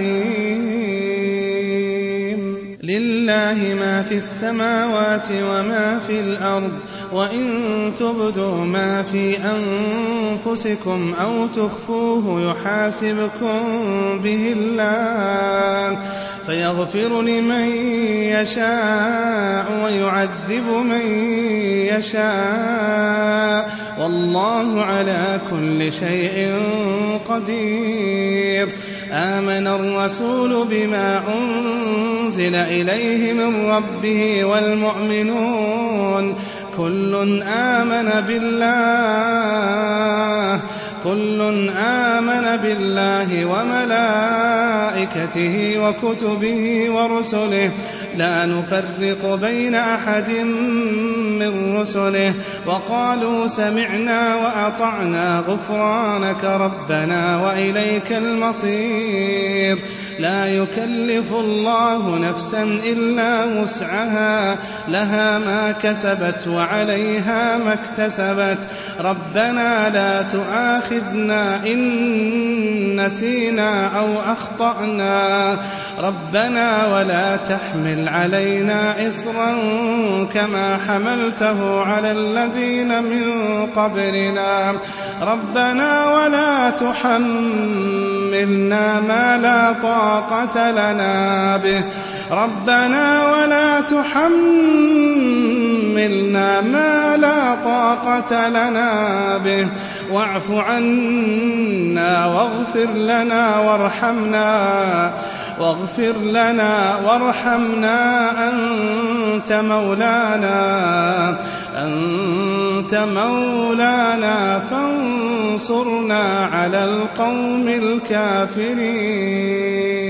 عليم. لله ما في السماوات وما في الأرض وإن تبدوا ما في أنفسكم أو تخفوه يحاسبكم به الله فيغفر لمن يشاء ويعذب من يشاء والله على كل شيء قدير. آمن الرسول بما أنزل إليه من ربه والمؤمنون كل آمن بالله وملائكته وكتبه ورسله لا نفرق بين أحد من رسله وقالوا سمعنا وأطعنا غفرانك ربنا وإليك المصير. لا يكلف الله نفسا إلا وسعها لها ما كسبت وعليها ما اكتسبت ربنا لا تؤاخذنا إن نسينا أو أخطأنا ربنا ولا تحمل علينا إصرا كما حملته على الذين من قبلنا ربنا ولا تحملنا ما لا طاقة لنا به ربنا ولا تحملنا ما لا طاقة لنا به واعف عنا واغفر لنا وارحمنا واغفر لنا وارحمنا أنت مولانا فانصرنا على القوم الكافرين.